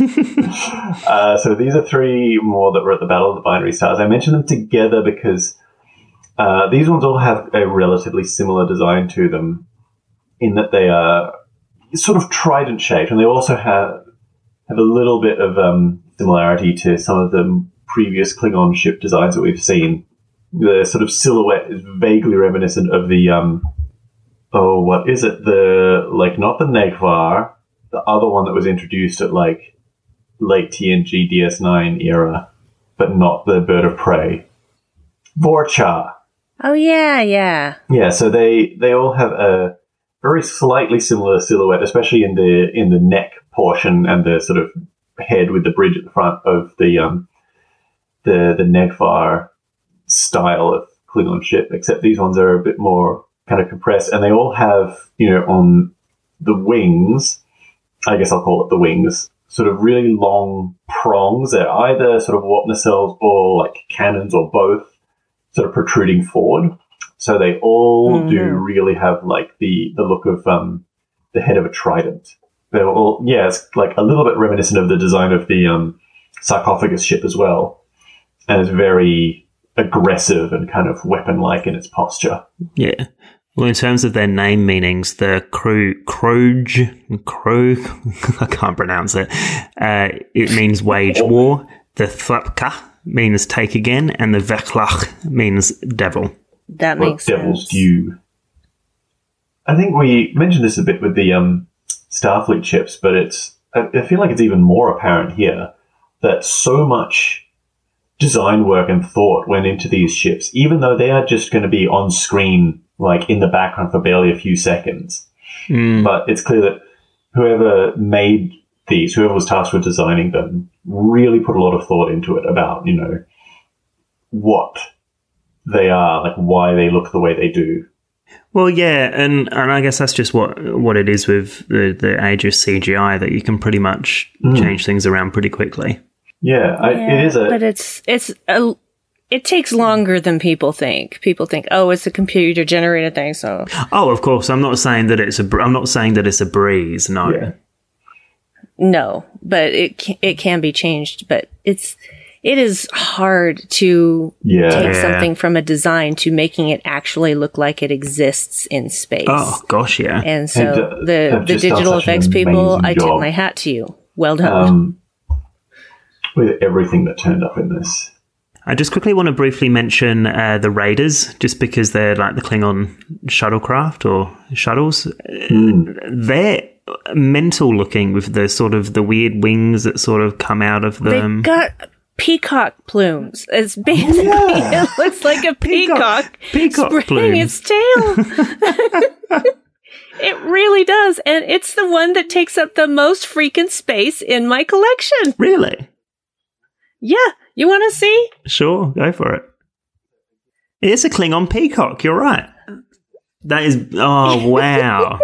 uh, so these are three more that were at the Battle of the Binary Stars. I mentioned them together because uh, these ones all have a relatively similar design to them in that they are sort of trident shaped, and they also have have a little bit of um, similarity to some of the previous Klingon ship designs that we've seen. The sort of silhouette is vaguely reminiscent of the um, oh, what is it? The, like, not the Negvar, the other one that was introduced at, like, late T N G D S nine era, but not the Bird of Prey. Vorcha. Oh, yeah, yeah. Yeah, so they, they all have a very slightly similar silhouette, especially in the in the neck portion and the sort of head with the bridge at the front of the um the the Negvar style of Klingon ship, except these ones are a bit more kind of compressed, and they all have, you know, on the wings, I guess I'll call it the wings, sort of really long prongs. They're either sort of warp nacelles or like cannons or both, sort of protruding forward. So they all mm-hmm. do really have like the, the look of um, the head of a trident. They're all, yeah, it's like a little bit reminiscent of the design of the um, sarcophagus ship as well. And it's very aggressive and kind of weapon-like in its posture. Yeah. Well, in terms of their name meanings, the Kro- Kroj, Kro, I can't pronounce it, uh, it means wage war. The Thlapka means take again, and the Vechlach means devil. That Well, makes Devil's sense. Due. I think we mentioned this a bit with the um, Starfleet ships, but it's I, I feel like it's even more apparent here that so much design work and thought went into these ships, even though they are just going to be on screen, like in the background for barely a few seconds. Mm. But it's clear that whoever made these, whoever was tasked with designing them, really put a lot of thought into it about, you know, what they are, like why they look the way they do. Well, yeah, and, and I guess that's just what what it is with the, the age of C G I, that you can pretty much Mm. change things around pretty quickly. Yeah, I, Yeah, it is a... but it's it's a, it takes longer than people think. People think, oh, it's a computer generated thing, so Oh, of course, I'm not saying that it's a br- I'm not saying that it's a breeze. No, Yeah. no. But it can, it can be changed. But it's it is hard to Yeah. take Yeah. something from a design to making it actually look like it exists in space. Oh gosh, yeah. And so And, uh, the have the just done digital such an effects people, amazing I tip job. my hat to you. Well done. um, with everything that turned up in this. I just quickly want to briefly mention uh, the Raiders, just because they're like the Klingon shuttlecraft or shuttles. Mm. They're mental looking with the sort of the weird wings that sort of come out of them. They've got peacock plumes. It's basically Yeah. it looks like a peacock, Peacock spreading plumes. its tail. It really does, and it's the one that takes up the most freaking space in my collection. Really? Yeah, you want to see? Sure, go for it. It's a Klingon peacock, you're right. That is, oh, wow.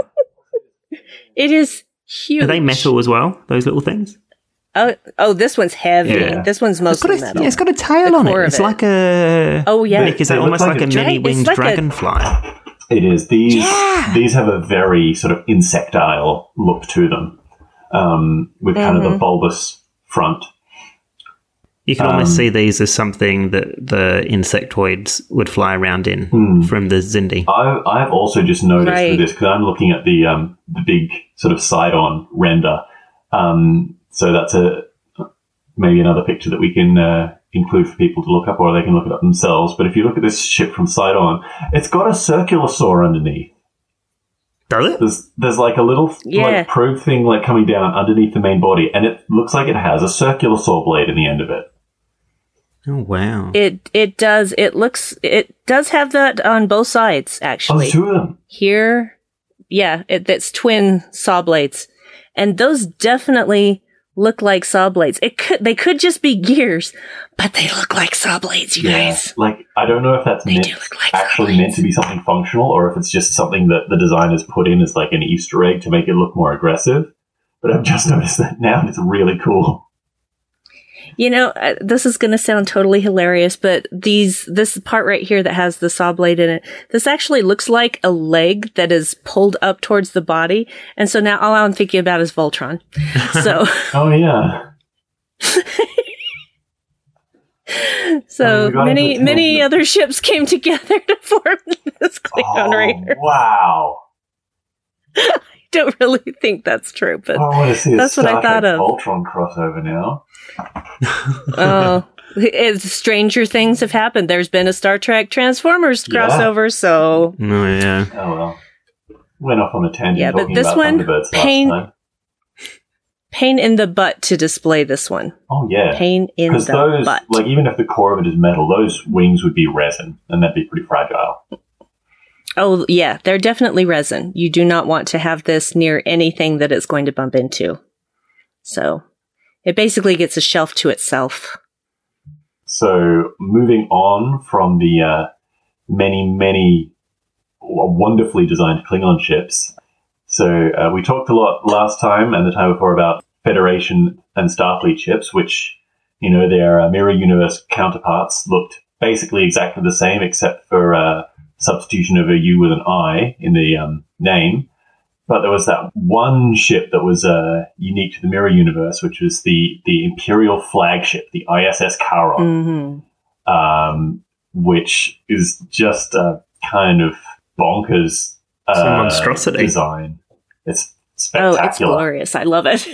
It is huge. Are they metal as well, those little things? Oh, oh, this one's heavy. Yeah. This one's It's got, mostly a, metal. yeah, it's got a tail The on it. core of It's it. like a... Oh, yeah. Nick, is They that look almost like like, a a giant- mini winged it's like a- dragonfly? It is. These Yeah. these have a very sort of insectile look to them, um, with kind of the bulbous front. You can Um, almost see these as something that the insectoids would fly around in Hmm. from the Zindi. I, I've also just noticed Right. with this, because I'm looking at the um, the big sort of side-on render. Um, so that's a maybe another picture that we can uh, include for people to look up, or they can look it up themselves. But if you look at this ship from side-on, it's got a circular saw underneath. Does it? There's there's like a little Yeah. like probe thing like coming down underneath the main body, and it looks like it has a circular saw blade in the end of it. Oh, wow. It it does. It looks. It does have that on both sides. Oh, Actually, there's two of them. here, yeah, it, that's twin saw blades, and those definitely look like saw blades. It could. They could just be gears, but they look like saw blades. You guys. Like, I don't know if that's They meant, do look like actually zombies. meant to be something functional, or if it's just something that the designers put in as like an Easter egg to make it look more aggressive. But I've just noticed that now, and it's really cool. You know, uh, this is going to sound totally hilarious, but these, this part right here that has the saw blade in it, this actually looks like a leg that is pulled up towards the body. And so now all I'm thinking about is Voltron. So, Oh, yeah. Oh, so we got many, into many town. other ships came together to form this Klingon Oh, Raider. wow. I don't really think that's true, but Oh, I want to see a That's what I Star thought Trek of. Voltron crossover now. oh, it's stranger things have happened. There's been a Star Trek Transformers Yeah. crossover, so Oh, yeah. Oh, well. went off on a tangent Yeah, but talking this about one, Thunderbirds pain- last time. Pain in the butt to display this one. Oh, yeah. Pain in Because the those, butt. like, even if the core of it is metal, those wings would be resin, and that'd be pretty fragile. Oh, yeah, they're definitely resin. You do not want to have this near anything that it's going to bump into. So, it basically gets a shelf to itself. So, moving on from the uh, many, many wonderfully designed Klingon ships. So, uh, we talked a lot last time and the time before about Federation and Starfleet ships, which, you know, their uh, mirror universe counterparts looked basically exactly the same, except for uh, substitution of a U with an I in the um, name. But there was that one ship that was uh, unique to the mirror universe, which was the, the Imperial flagship, the I S S Charon, Mm-hmm. um, which is just a kind of bonkers uh, It's a monstrosity. design. It's Oh, spectacular. it's glorious. I love it.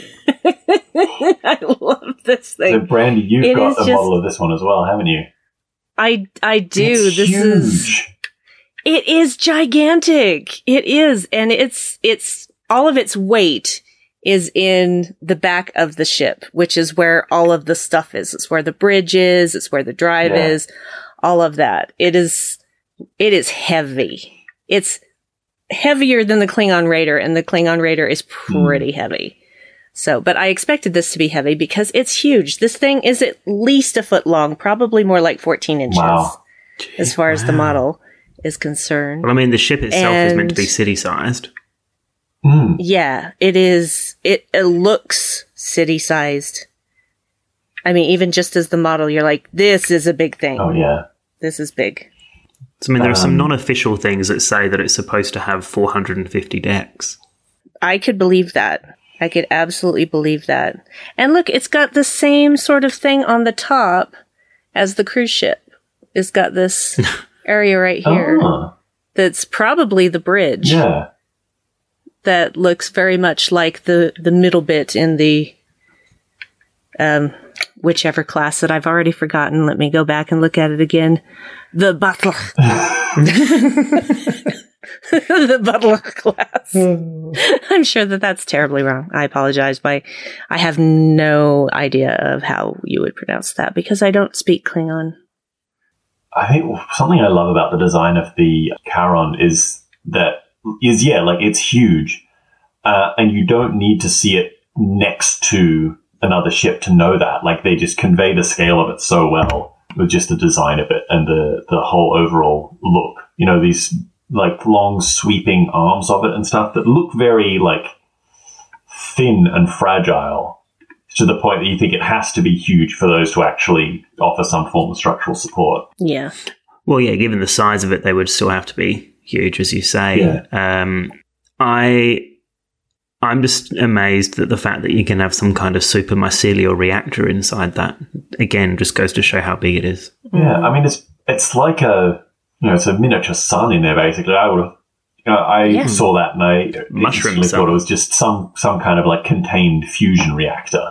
I love this So, thing. Brandy, you've It got is a just- model of this one as well, haven't you? I I do. It's this huge. is it is gigantic. It is, and it's it's all of its weight is in the back of the ship, which is where all of the stuff is. It's where the bridge is. It's where the drive Yeah. is. All of that. It is it is heavy. It's heavier than the Klingon Raider, and the Klingon Raider is pretty heavy. So, but I expected this to be heavy because it's huge. This thing is at least a foot long, probably more like fourteen inches Wow. as far as the model is concerned. Well, I mean, the ship itself is meant to be And- city-sized. Mm. Yeah, it is. It, it looks city sized. I mean, even just as the model, you're like, this is a big thing. Oh, yeah. This is big. So, I mean, there are some Um, non-official things that say that it's supposed to have four hundred fifty decks. I could believe that. I could absolutely believe that. And look, it's got the same sort of thing on the top as the cruise ship. It's got this area right here Oh, that's probably the bridge. yeah. That looks very much like the, the middle bit in the um whichever class that I've already forgotten. Let me go back and look at it again. The butler. The butler class. I'm sure that that's terribly wrong. I apologize. But I have no idea of how you would pronounce that because I don't speak Klingon. I think something I love about the design of the Charon is that is yeah, like it's huge, uh, and you don't need to see it next to another ship to know that. Like they just convey the scale of it so well with just the design of it and the the whole overall look. You know, these like long sweeping arms of it and stuff that look very like thin and fragile to the point that you think it has to be huge for those to actually offer some form of structural support. Yeah. Well, yeah, given the size of it, they would still have to be huge, as you say. Yeah. Um, I, I'm just amazed at the fact that you can have some kind of super mycelial reactor inside that. Again, just goes to show how big it is. Yeah, I mean, it's it's like a, you know, it's a miniature sun in there, basically. I would have, you know, I Yeah. saw that and I Mushroom instantly sun. thought it was just some, some kind of like contained fusion reactor.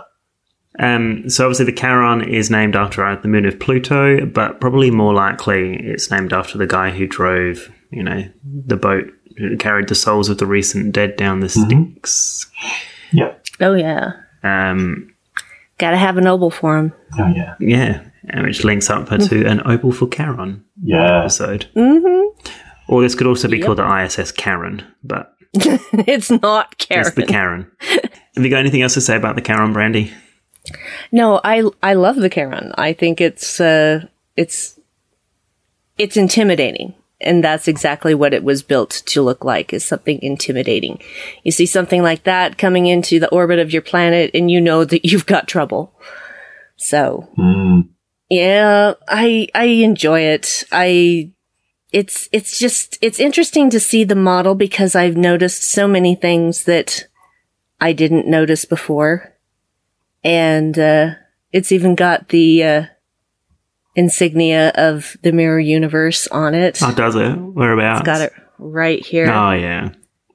Um, so obviously the Charon is named after the moon of Pluto, but probably more likely it's named after the guy who drove, you know, the boat that carried the souls of the recent dead down the Mhm. Styx. Yeah. Oh, yeah. Um, Gotta have a noble for him. Oh, yeah. yeah, and which links up to an Opal for Charon Yeah. episode. Mm-hmm. Or this could also be Yep. called the I S S Karen, but It's not Karen. it's the Karen. Have you got anything else to say about the Charon, Brandy? No, I I love the Charon. I think it's uh it's it's intimidating, and that's exactly what it was built to look like, is something intimidating. You see something like that coming into the orbit of your planet and you know that you've got trouble. So, Mm. yeah, I I enjoy it. I it's it's just it's interesting to see the model because I've noticed so many things that I didn't notice before. And uh, it's even got the uh, insignia of the Mirror Universe on it. Oh, does it? Whereabouts? It's got it right here. Oh, yeah.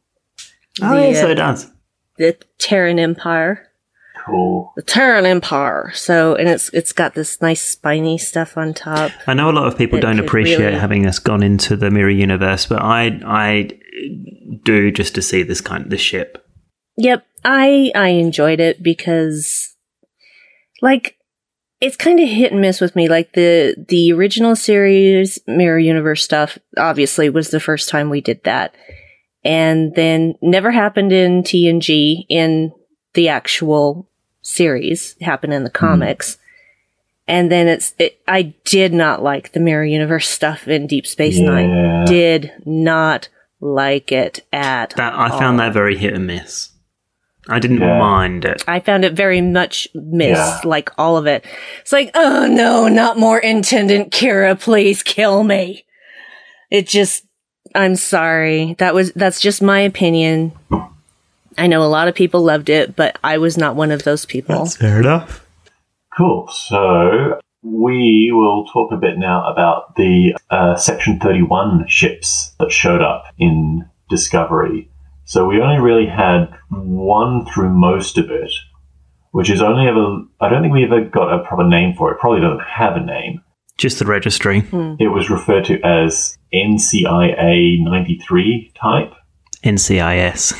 Oh, The, yeah, so uh, it does. The Terran Empire. Cool. The Terran Empire. So, and it's it's got this nice spiny stuff on top. I know a lot of people It don't could appreciate really- having us gone into the mirror universe, but I I do just to see this kind of this ship. Yep, I I enjoyed it because, like, it's kind of hit and miss with me. Like, the the original series Mirror Universe stuff obviously was the first time we did that, and then never happened in T N G in the actual series. It happened in the comics, mm. and then it's it, I did not like the Mirror Universe stuff in Deep Space yeah. Nine. Did not like it at that. I all. found that very hit and miss. I didn't yeah. mind it. I found it very much missed, yeah. like all of it. It's like, oh no, not more Intendant Kira, please kill me. It just, I'm sorry. That was, that's just my opinion. I know a lot of people loved it, but I was not one of those people. That's fair enough. Cool. So we will talk a bit now about the uh, Section thirty-one ships that showed up in Discovery. So we only really had one through most of it, which is only ever, I don't think we ever got a proper name for it. It probably doesn't have a name. Just the registry. Hmm. It was referred to as N C I A ninety-three type. N C I S.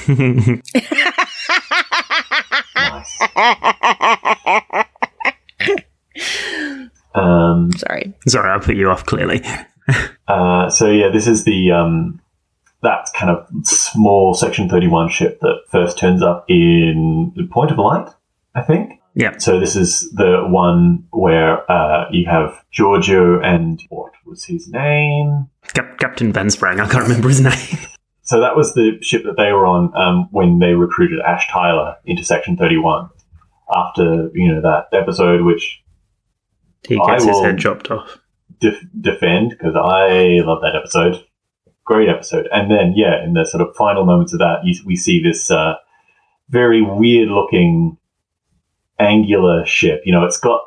Nice. Um, Sorry. Sorry, I put you off clearly. uh, so yeah, this is the, um, that kind of small Section thirty-one ship that first turns up in the Point of Light, I think. Yeah. So this is the one where uh, you have Giorgio and what was his name? Cap- Captain Van Sprang. I can't remember his name. So that was the ship that they were on um, when they recruited Ash Tyler into Section thirty-one. After, you know, that episode, which he gets I his will head chopped off. Def- defend, because I love that episode. Great episode. And then, yeah, in the sort of final moments of that, you, we see this uh, very weird-looking angular ship. You know, it's got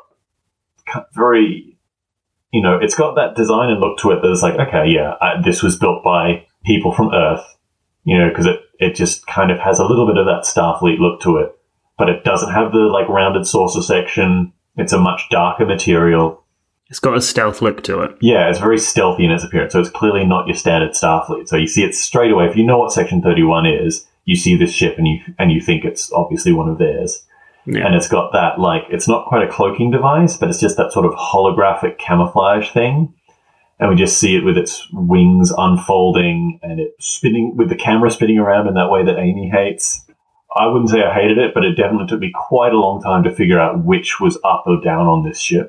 very, you know, it's got that design and look to it that is like, okay, yeah, I, this was built by people from Earth, you know, because it, it just kind of has a little bit of that Starfleet look to it. But it doesn't have the, like, rounded saucer section. It's a much darker material. It's got a stealth look to it. Yeah, it's very stealthy in its appearance, so it's clearly not your standard Starfleet. So you see it straight away. If you know what Section thirty-one is, you see this ship and you and you think it's obviously one of theirs. Yeah. And it's got that, like, it's not quite a cloaking device, but it's just that sort of holographic camouflage thing. And we just see it with its wings unfolding and it spinning, with the camera spinning around in that way that Amy hates. I wouldn't say I hated it, but it definitely took me quite a long time to figure out which was up or down on this ship.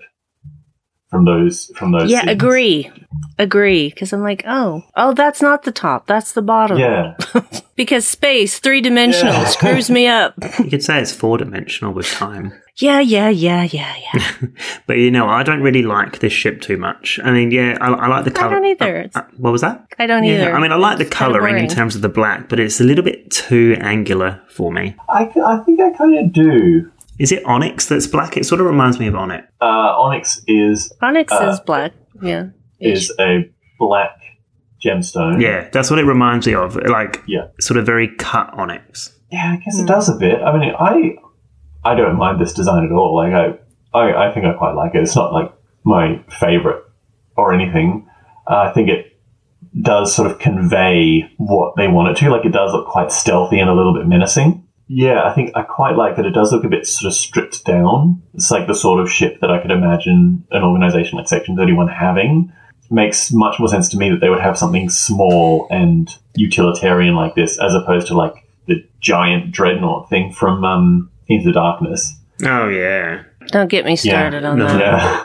From those, from those. Yeah, scenes. agree, agree. Because I'm like, oh, oh, that's not the top, that's the bottom. Yeah, because space, three dimensional, Yeah. screws me up. You could say it's four dimensional with time. Yeah, yeah, yeah, yeah, yeah. But, you know, I don't really like this ship too much. I mean, yeah, I, I like the I colour. don't either. Uh, uh, what was that? I don't yeah, either. I mean, I like the It's kinda colouring in boring. terms of the black, but it's a little bit too angular for me. I, I think I kind of do. Is it Onyx that's black? It sort of reminds me of Onyx. Uh, Onyx is Onyx Uh, is black. Yeah, is a black gemstone. Yeah, that's what it reminds me of. Like, Yeah. sort of very cut Onyx. Yeah, I guess it does a bit. I mean, I I don't mind this design at all. Like, I, I, I think I quite like it. It's not, like, my favourite or anything. Uh, I think it does sort of convey what they want it to. Like, it does look quite stealthy and a little bit menacing. Yeah, I think I quite like that it does look a bit sort of stripped down. It's like the sort of ship that I could imagine an organisation like Section thirty-one having. It makes much more sense to me that they would have something small and utilitarian like this as opposed to, like, the giant dreadnought thing from um, Into the Darkness. Oh, yeah. don't get me started on no. that. Yeah.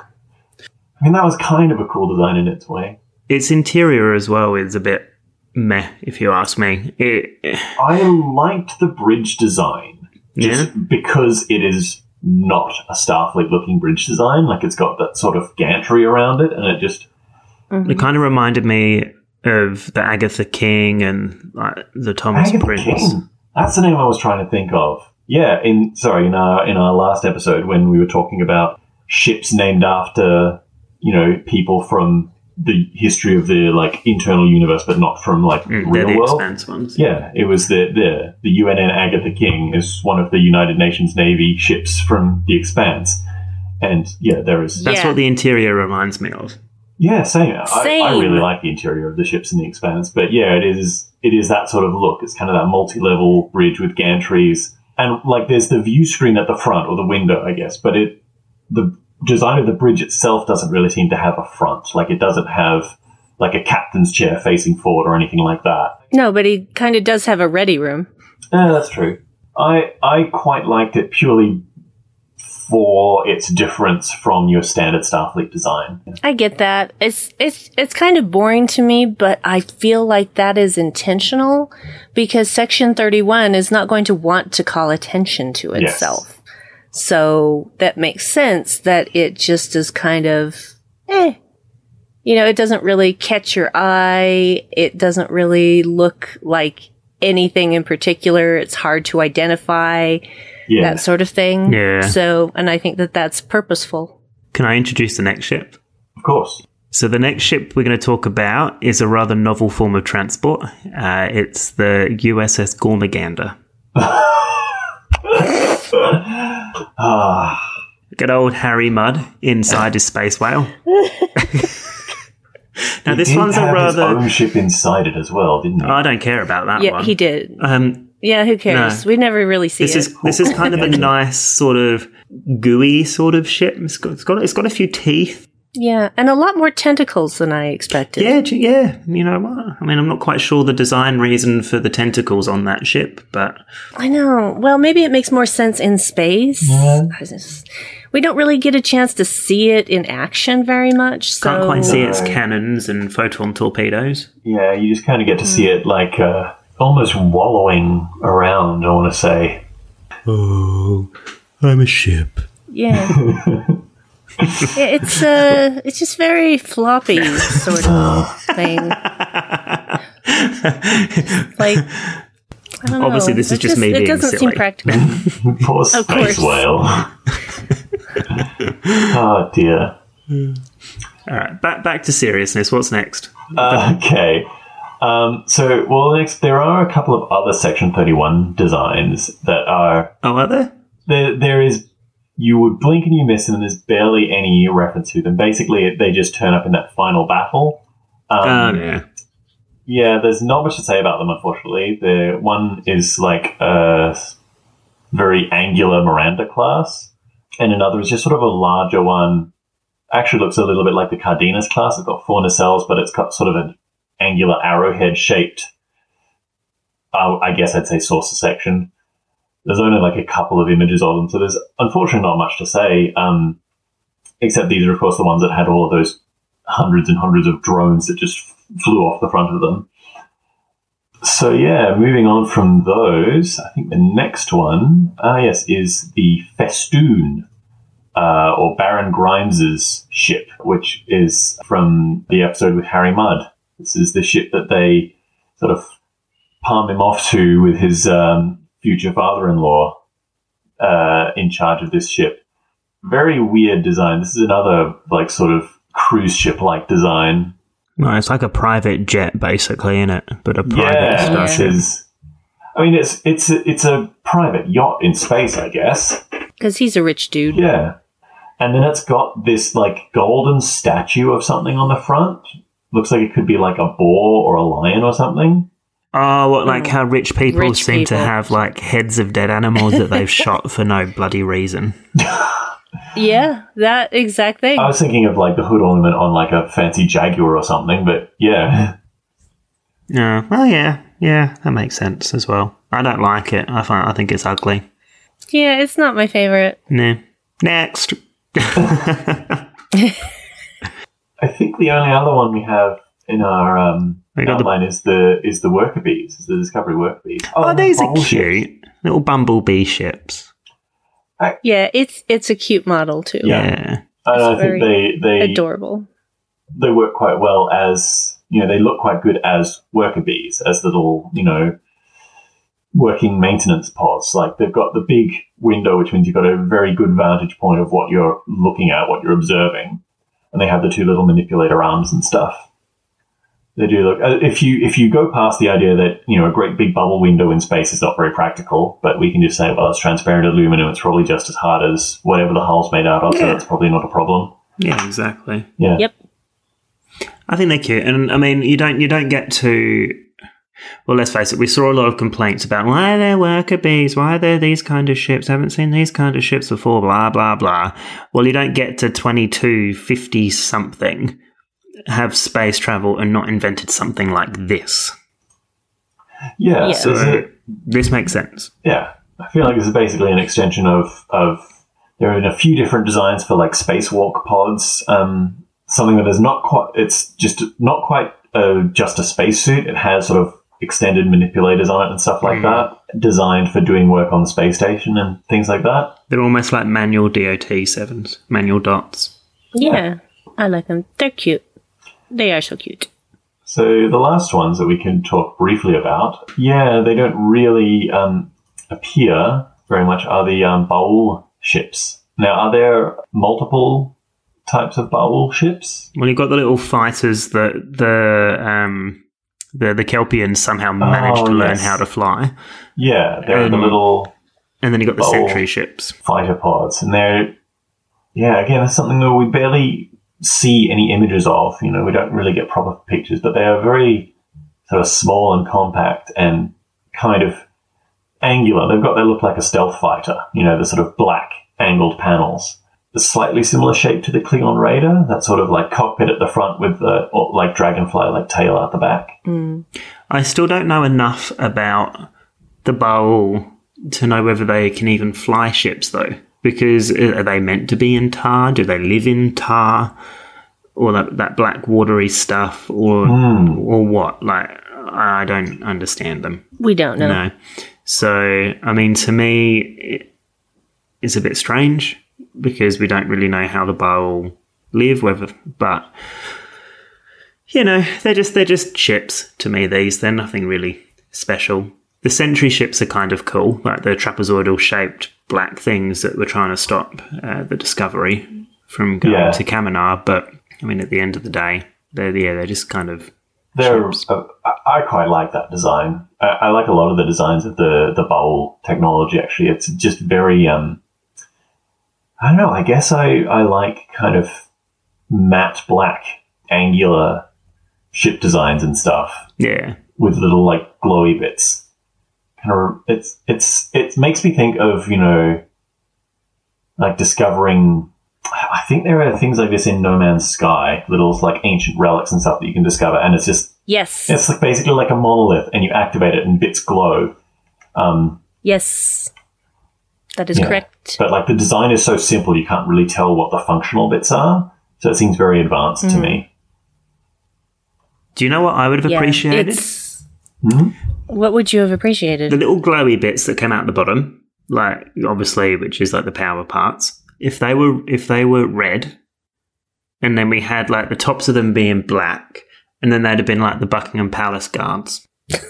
I mean, that was kind of a cool design in its way. Its interior as well is a bit meh, if you ask me. It, I liked the bridge design just Yeah? because it is not a Starfleet-looking bridge design. Like, it's got that sort of gantry around it, and it just... it kind of reminded me of the Agatha King and like, the Thomas Agatha Prince. King. That's the name I was trying to think of. Yeah, in sorry, in our in our last episode when we were talking about ships named after, you know, people from the history of the, like, internal universe, but not from, like, Mm, they're real the world. Expanse ones. Yeah, it was the, the the U N N Agatha King is one of the United Nations Navy ships from the Expanse, and yeah, there is That's Yeah. what the interior reminds me of. Yeah, same. I, Same. I really like the interior of the ships in The Expanse, but yeah, it is it is that sort of look. It's kind of that multi-level bridge with gantries, and like there's the view screen at the front or the window, I guess, but it the design of the bridge itself doesn't really seem to have a front. Like it doesn't have like a captain's chair facing forward or anything like that. No, but he kind of does have a ready room. Yeah, that's true. I I quite liked it purely for its difference from your standard Starfleet design. I get that. It's it's it's kind of boring to me, but I feel like that is intentional because Section thirty-one is not going to want to call attention to Yes. itself. So that makes sense that it just is kind of eh. You know, it doesn't really catch your eye. It doesn't really look like anything in particular. It's hard to identify. Yeah. That sort of thing. Yeah. So, and I think that that's purposeful. Can I introduce the next ship? Of course. So the next ship we're going to talk about is a rather novel form of transport. Uh, it's the U S S Gormagander. Ah, Good old Harry Mudd inside his space whale. Now he this did one's a have his rather... own ship inside it as well, didn't he? I don't care about that Yeah, one. he did. Um, Yeah, who cares? No. We never really see this it. is this is kind of a nice sort of gooey sort of ship. It's got it's got, it's got a few teeth. Yeah, and a lot more tentacles than I expected. Yeah, gee, yeah. You know what? I mean, I'm not quite sure the design reason for the tentacles on that ship, but I know. Well, maybe it makes more sense in space. Yeah. I just- we don't really get a chance to see it in action very much. So can't quite see No. its cannons and photon torpedoes. Yeah, you just kind of get to see it like uh, almost wallowing around, I want to say. Oh, I'm a ship. Yeah. Yeah, it's uh, it's just very floppy sort of thing. Like, I don't know. Obviously, this is It just me It being doesn't silly. seem practical. Poor Of space course. whale. Oh dear. All right, back back to seriousness. What's next? Uh, okay. Um, so, well, next there are a couple of other Section thirty-one designs that are Oh, are there? there. There is you would blink and you miss them, and there's barely any reference to them. Basically, they just turn up in that final battle. Um, Um, yeah. Yeah, there's not much to say about them, unfortunately. The one is like a very angular Miranda class, and another is just sort of a larger one. Actually looks a little bit like the Cardenas class. It's got four nacelles, but it's got sort of an angular arrowhead-shaped, uh, I guess I'd say saucer section. There's only like a couple of images of them, so there's unfortunately not much to say, um, except these are, of course, the ones that had all of those hundreds and hundreds of drones that just flew off the front of them. So yeah, moving on from those, I think the next one, ah yes, is the Festoon, uh, or Baron Grimes's ship, which is from the episode with Harry Mudd. This is the ship that they sort of palm him off to with his um, future father-in-law uh, in charge of this ship. Very weird design. This is another like sort of cruise ship-like design. No, it's like a private jet, basically, isn't it? But a private Yeah, this starship. is. I mean, it's it's a, it's a private yacht in space, I guess. Because he's a rich dude. Yeah, and then it's got this like golden statue of something on the front. Looks like it could be like a boar or a lion or something. Oh, what, like how rich people Rich seem to people. have like heads of dead animals that they've shot for no bloody reason. Yeah, that exact thing. I was thinking of like the hood ornament on like a fancy Jaguar or something, but yeah. Yeah, well, yeah, yeah, that makes sense as well. I don't like it. I find I think it's ugly. Yeah, it's not my favorite. No. Next. I think the only other one we have in our um, We got the- outline is the is the worker bees, is the Discovery worker bees. Oh, these are bubble ships. cute. Little bumblebee ships. Yeah, it's it's a cute model too. Yeah. Yeah. And I It's think they they Adorable. they work quite well as, you know, they look quite good as worker bees, as little, you know, working maintenance pods. Like they've got the big window, which means you've got a very good vantage point of what you're looking at, what you're observing. And they have the two little manipulator arms and stuff. They do look, uh, if you if you go past the idea that, you know, a great big bubble window in space is not very practical, but we can just say, well, it's transparent aluminum, it's probably just as hard as whatever the hull's made out of, so Yeah. that's probably not a problem. Yeah, exactly. Yeah. Yep. I think they're cute, and I mean, you don't you don't get to. Well, let's face it, we saw a lot of complaints about why are there worker bees, why are there these kind of ships, haven't seen these kind of ships before, blah, blah, blah. Well, you don't get to twenty-two fifty something, have space travel and not invented something like this. Yeah, Yeah. so So this makes sense. yeah, I feel like this is basically an extension of, of there are a few different designs for like spacewalk pods, um, something that is not quite, it's just not quite uh, just a spacesuit. It has sort of extended manipulators on it and stuff like Mm. that, designed for doing work on the space station and things like that. They're almost like manual D O T sevens, manual dots. Yeah, I like them. They're cute. They are so cute. So the last ones that we can talk briefly about, yeah, they don't really um, appear very much, are the um, Baul ships. Now, are there multiple types of Baul ships? Well, you've got the little fighters that the um, the the Kelpians somehow managed Oh, to learn yes. how to fly, Yeah, they're the Um, little and then you've got the Oh. sentry ships. fighter pods, and they're, yeah, again, it's something that we barely see any images of. You know, we don't really get proper pictures, but they are very sort of small and compact and kind of angular. They've got, they look like a stealth fighter, you know, the sort of black angled panels. The slightly similar shape to the Klingon Raider, that sort of like cockpit at the front with the, or like dragonfly, like tail at the back. Mm. I still don't know enough about the Baul to know whether they can even fly ships, though. Because are they meant to be in tar? Do they live in tar? Or that, that black watery stuff? Or Mm. or what? Like, I don't understand them. We don't know. No. So, I mean, to me, it, it's a bit strange because we don't really know how the Baul live, whether, but, you know, they're just, they're just ships to me, these. They're nothing really special. The sentry ships are kind of cool, like the trapezoidal shaped black things that were trying to stop uh, the Discovery from going Yeah. to Kaminar. But, I mean, at the end of the day, they're, yeah, they're just kind of They're, ships. uh, I I quite like that design. I, I like a lot of the designs of the, the Baul technology, actually. It's just very, um, I don't know, I guess I, I like kind of matte black, angular ship designs and stuff Yeah. with little, like, glowy bits. Kind of, it's, it's, it makes me think of, you know, like discovering, I think there are things like this in No Man's Sky, little, like, ancient relics and stuff that you can discover, and it's just, Yes. it's like basically like a monolith, and you activate it and bits glow. Um, Yes. That is Yeah. correct. but like the design is so simple, you can't really tell what the functional bits are. So it seems very advanced to me. Do you know what I would have Yeah, appreciated? it's- Hmm? What would you have appreciated? The little glowy bits that came out the bottom, like obviously, which is like the power parts. If they were, if they were red, and then we had like the tops of them being black, and then they'd have been like the Buckingham Palace guards.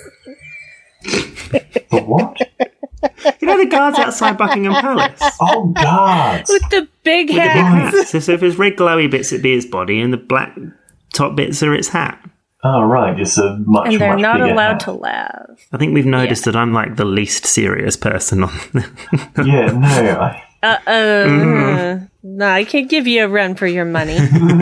But what? You know the guards outside Buckingham Palace. Oh, guards! With the big With the big hats. hats. So, so if there's red glowy bits, it'd be its body, and the black top bits are its hat. Oh, right, just a much, And they're much not bigger allowed hat. to laugh. I think we've noticed that I'm like the least serious person on. Yeah, no, I... Uh, uh, Mm-hmm. no, I can give you a run for your money.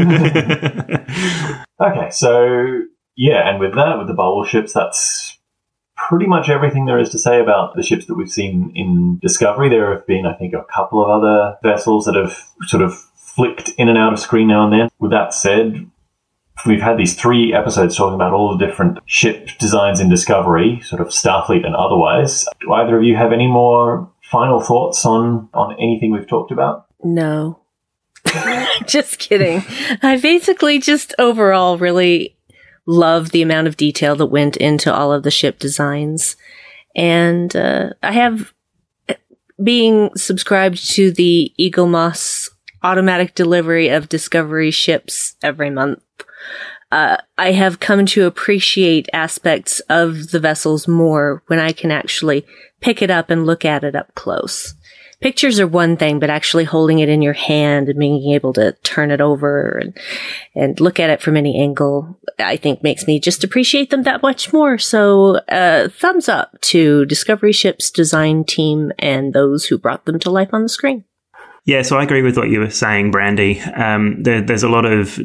Okay, so, yeah, and with that, with the Baul ships, that's pretty much everything there is to say about the ships that we've seen in Discovery. There have been, I think, a couple of other vessels that have sort of flicked in and out of screen now and then. With that said, we've had these three episodes talking about all the different ship designs in Discovery, sort of Starfleet and otherwise. Do either of you have any more final thoughts on, on anything we've talked about? No. Just kidding. I basically just overall really love the amount of detail that went into all of the ship designs. And uh, I have, being subscribed to the Eagle Moss automatic delivery of Discovery ships every month, uh, I have come to appreciate aspects of the vessels more when I can actually pick it up and look at it up close. Pictures are one thing, but actually holding it in your hand and being able to turn it over and, and look at it from any angle, I think makes me just appreciate them that much more. So, uh, thumbs up to Discovery Ships design team and those who brought them to life on the screen. Yeah, so I agree with what you were saying, Brandy. Um, there, there's a lot of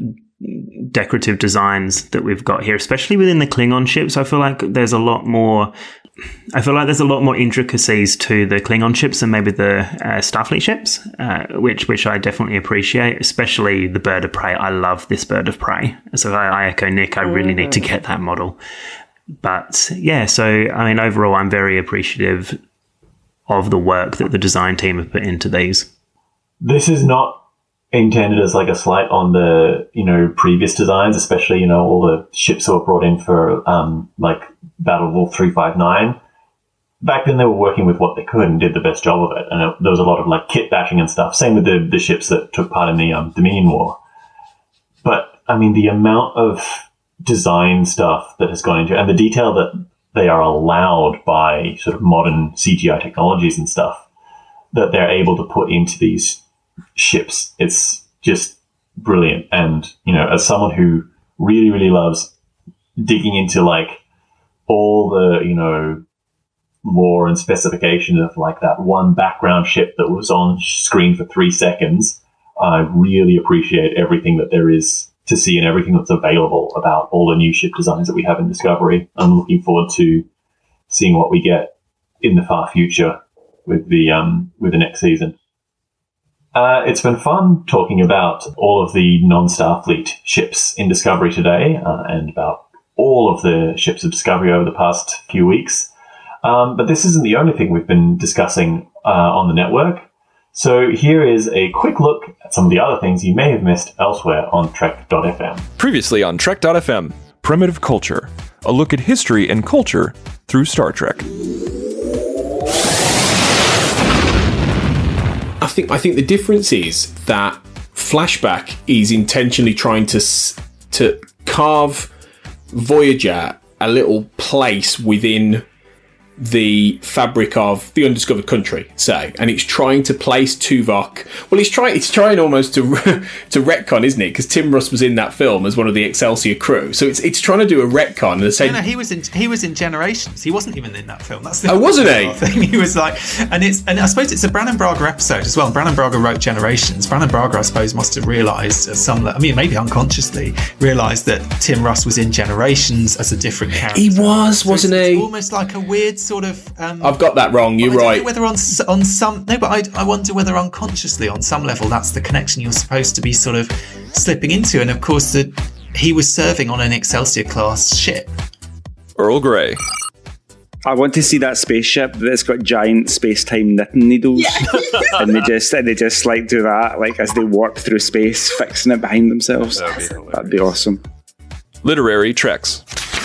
decorative designs that we've got here, especially within the Klingon ships. I feel like there's a lot more. I feel like there's a lot more intricacies to the Klingon ships than maybe the uh, Starfleet ships, uh, which which I definitely appreciate, especially the Bird of Prey. I love this Bird of Prey. So I, I echo Nick, I really need to get that model. But yeah, so I mean, overall, I'm very appreciative of the work that the design team have put into these. This is not intended as like a slight on the, you know, previous designs, especially, you know, all the ships that were brought in for, um, like Battle Wolf three five nine. Back then they were working with what they could and did the best job of it. And it, there was a lot of like kit bashing and stuff. Same with the, the ships that took part in the um, Dominion War. But I mean, the amount of design stuff that has gone into it and the detail that they are allowed by sort of modern C G I technologies and stuff that they're able to put into these ships, it's just brilliant. And, you know, as someone who really, really loves digging into like all the, you know, lore and specification of like that one background ship that was on screen for three seconds, I really appreciate everything that there is to see and everything that's available about all the new ship designs that we have in Discovery. I'm looking forward to seeing what we get in the far future with the um with the next season. Uh, it's been fun talking about all of the non-Starfleet ships in Discovery today, uh, and about all of the ships of Discovery over the past few weeks. Um, but this isn't the only thing we've been discussing uh, on the network. So here is a quick look at some of the other things you may have missed elsewhere on Trek dot f m. Previously on Trek dot f m, Primitive Culture, a look at history and culture through Star Trek. I think I think the difference is that Flashback is intentionally trying to to carve Voyager a little place within the fabric of the undiscovered country, say, and it's trying to place Tuvok. Well, it's trying. It's trying almost to to retcon, isn't it? Because Tim Russ was in that film as one of the Excelsior crew, so it's it's trying to do a retcon and say. No, no, he was in he was in Generations. He wasn't even in that film. That's the oh, wasn't he? Thing. He was like, and it's and I suppose it's a Brannon Braga episode as well. Brannon Braga wrote Generations. Brannon Braga, I suppose, must have realised at some. I mean, maybe unconsciously realised that Tim Russ was in Generations as a different character. He was, so wasn't it's, he? It's almost like a weird sort of. Um, I've got that wrong. You're I don't right. know whether on on some no, but I, I wonder whether unconsciously on some level that's the connection you're supposed to be sort of slipping into. And of course, that he was serving on an Excelsior class ship. Earl Grey. I want to see that spaceship that's got giant space-time knitting needles, yeah. and they just and they just like do that, like as they warp through space, fixing it behind themselves. That'd be, That'd be awesome. Literary Treks.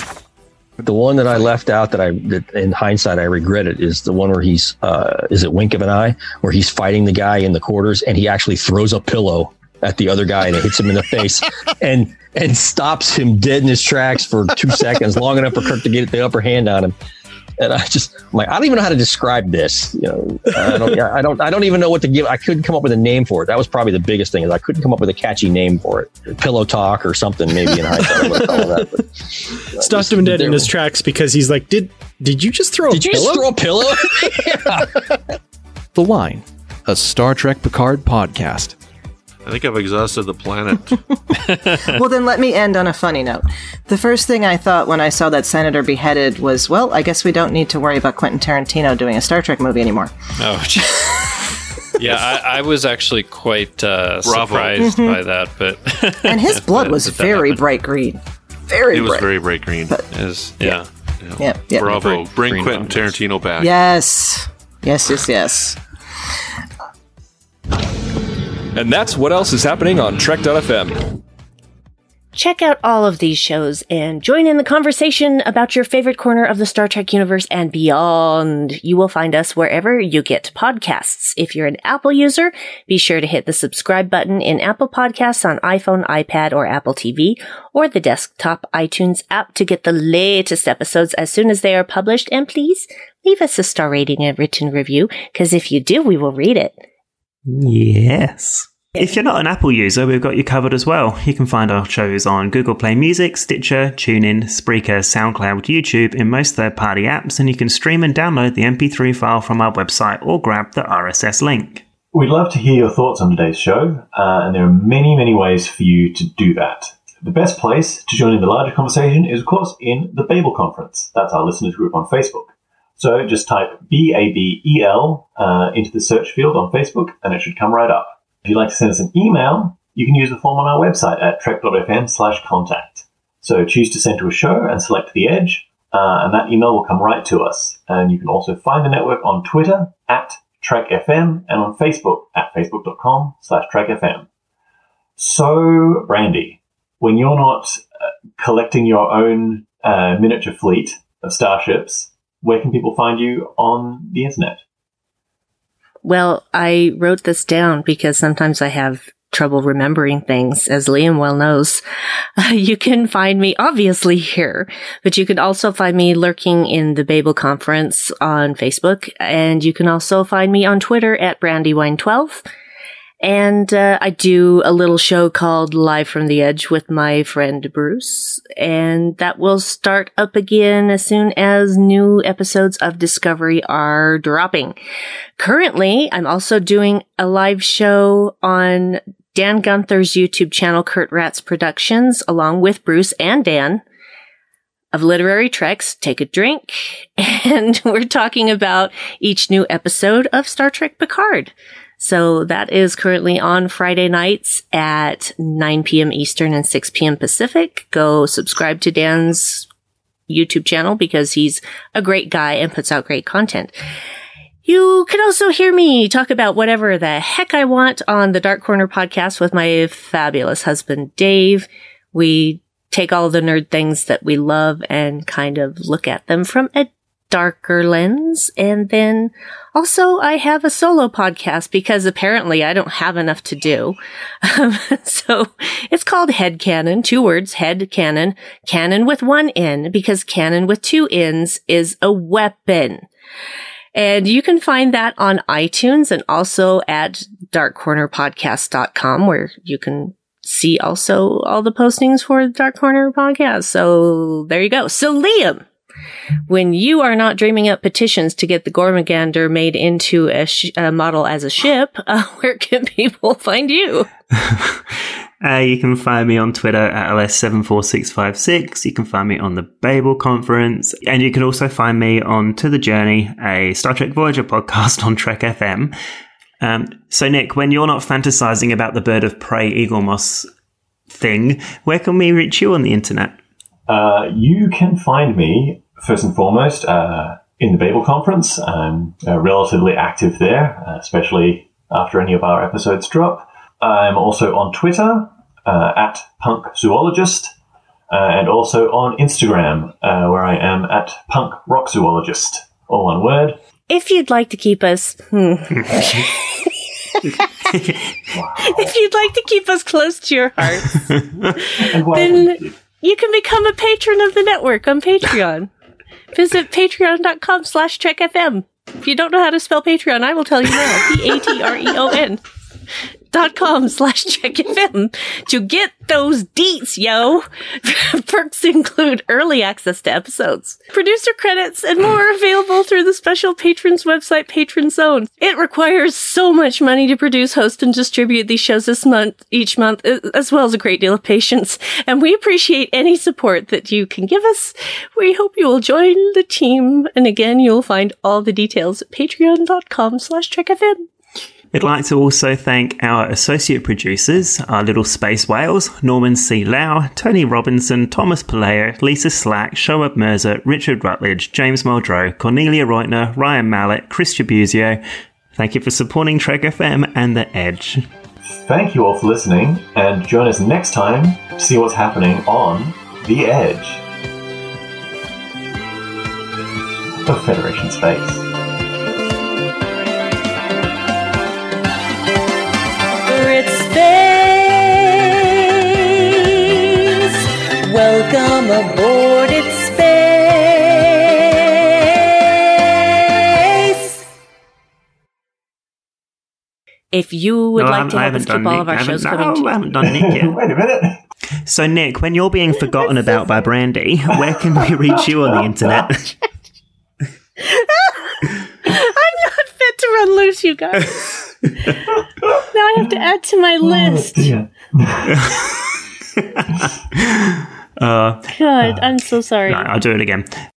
The one that I left out that I, that in hindsight, I regret it is the one where he's, uh, is it Wink of an Eye, where he's fighting the guy in the quarters and he actually throws a pillow at the other guy and it hits him in the face and and stops him dead in his tracks for two seconds, long enough for Kirk to get the upper hand on him. And I just, I'm like, I don't even know how to describe this. You know, I don't, I don't, I don't even know what to give. I couldn't come up with a name for it. That was probably the biggest thing is I couldn't come up with a catchy name for it. Pillow Talk or something, maybe in hindsight. I would call that. But, uh, stopped him dead in his tracks because he's like, did, did you just throw did a pillow? Did you just throw a pillow? The Line, a Star Trek Picard podcast. I think I've exhausted the planet. Well, then let me end on a funny note. The first thing I thought when I saw that senator beheaded was, well, I guess we don't need to worry about Quentin Tarantino doing a Star Trek movie anymore. Oh, yeah, I, I was actually quite uh, surprised mm-hmm. by that. But and his blood was very bright green. Very It was bright. very bright green. But, is, yeah. Yeah. yeah. yeah. Bravo. Bring, Bring Quentin Tarantino back. Yes. Yes, yes, yes. And that's what else is happening on Trek dot f m. Check out all of these shows and join in the conversation about your favorite corner of the Star Trek universe and beyond. You will find us wherever you get podcasts. If you're an Apple user, be sure to hit the subscribe button in Apple Podcasts on iPhone, iPad, or Apple T V, or the desktop iTunes app to get the latest episodes as soon as they are published. And please leave us a star rating and written review, because if you do, we will read it. Yes. If you're not an Apple user, we've got you covered as well. You can find our shows on Google Play Music, Stitcher, TuneIn, Spreaker, SoundCloud, YouTube, in most third-party apps, and you can stream and download the M P three file from our website or grab the R S S link. We'd love to hear your thoughts on today's show, uh, and there are many, many ways for you to do that. The best place to join in the larger conversation is, of course, in the Babel Conference. That's our listeners group on Facebook. So just type B A B E L uh, into the search field on Facebook, and it should come right up. If you'd like to send us an email, you can use the form on our website at trek.fm slash contact. So choose to send to a show and select the Edge, uh, and that email will come right to us. And you can also find the network on Twitter at TrekFM and on Facebook at facebook.com slash TrekFM. So, Brandy, when you're not uh, collecting your own uh, miniature fleet of starships, where can people find you on the internet? Well, I wrote this down because sometimes I have trouble remembering things, as Liam well knows. Uh, you can find me obviously here, but you can also find me lurking in the Babel Conference on Facebook, and you can also find me on Twitter at Brandywine twelve. And uh, I do a little show called Live from the Edge with my friend Bruce, and that will start up again as soon as new episodes of Discovery are dropping. Currently, I'm also doing a live show on Dan Gunther's YouTube channel, Kurt Ratz Productions, along with Bruce and Dan of Literary Treks, Take a Drink, and we're talking about each new episode of Star Trek Picard. So that is currently on Friday nights at nine p.m. Eastern and six p.m. Pacific. Go subscribe to Dan's YouTube channel because he's a great guy and puts out great content. You can also hear me talk about whatever the heck I want on the Dark Corner podcast with my fabulous husband, Dave. We take all the nerd things that we love and kind of look at them from a darker lens. And then also I have a solo podcast because apparently I don't have enough to do. Um, so it's called Headcanon, two words, Headcanon, canon with one N, because canon with two N's is a weapon. And you can find that on iTunes and also at dark corner podcast dot com, where you can see also all the postings for the Dark Corner podcast. So there you go. So Liam, when you are not dreaming up petitions to get the Gormagander made into a, sh- a model as a ship, uh, where can people find you? uh, you can find me on Twitter at L S seven four six five six. You can find me on the Babel Conference. And you can also find me on To the Journey, a Star Trek Voyager podcast on Trek F M. Um, so, Nick, when you're not fantasizing about the bird of prey Eagle Moss thing, where can we reach you on the internet? Uh, you can find me, first and foremost, uh, in the Babel Conference. I'm uh, relatively active there, uh, especially after any of our episodes drop. I'm also on Twitter, uh, at Punk Zoologist, uh, and also on Instagram, uh, where I am at Punk Rock Zoologist, all one word. If you'd like to keep us... Hmm. Wow. If you'd like to keep us close to your hearts, then you? you can become a patron of the network on Patreon. Visit patreon.com slash trekfm. If you don't know how to spell Patreon, I will tell you now. P A T R E O N dot com slash trekfm to get those deets, yo. Perks include early access to episodes, producer credits, and more available through the special patrons website, Patron Zone. It requires so much money to produce, host, and distribute these shows this month, each month, as well as a great deal of patience. And we appreciate any support that you can give us. We hope you will join the team. And again, you'll find all the details at patreon.com slash trekfm. We'd like to also thank our associate producers, our little space whales, Norman C. Lau, Tony Robinson, Thomas Palayo, Lisa Slack, Shoaib Mirza, Richard Rutledge, James Muldrow, Cornelia Reutner, Ryan Mallett, Chris Jabuzio. Thank you for supporting Trek F M and The Edge. Thank you all for listening, and join us next time to see what's happening on The Edge of Federation Space. It's space. Welcome aboard, it's space. If you would no, like to help us keep all of our shows coming to you. I haven't done Nick yet. Wait a minute. So, Nick, when you're being forgotten about by Brandy, where can we reach you on the internet? I'm not fit to run loose, you guys. Now I have to add to my list. Oh, uh, God, I'm so sorry. No, I'll do it again.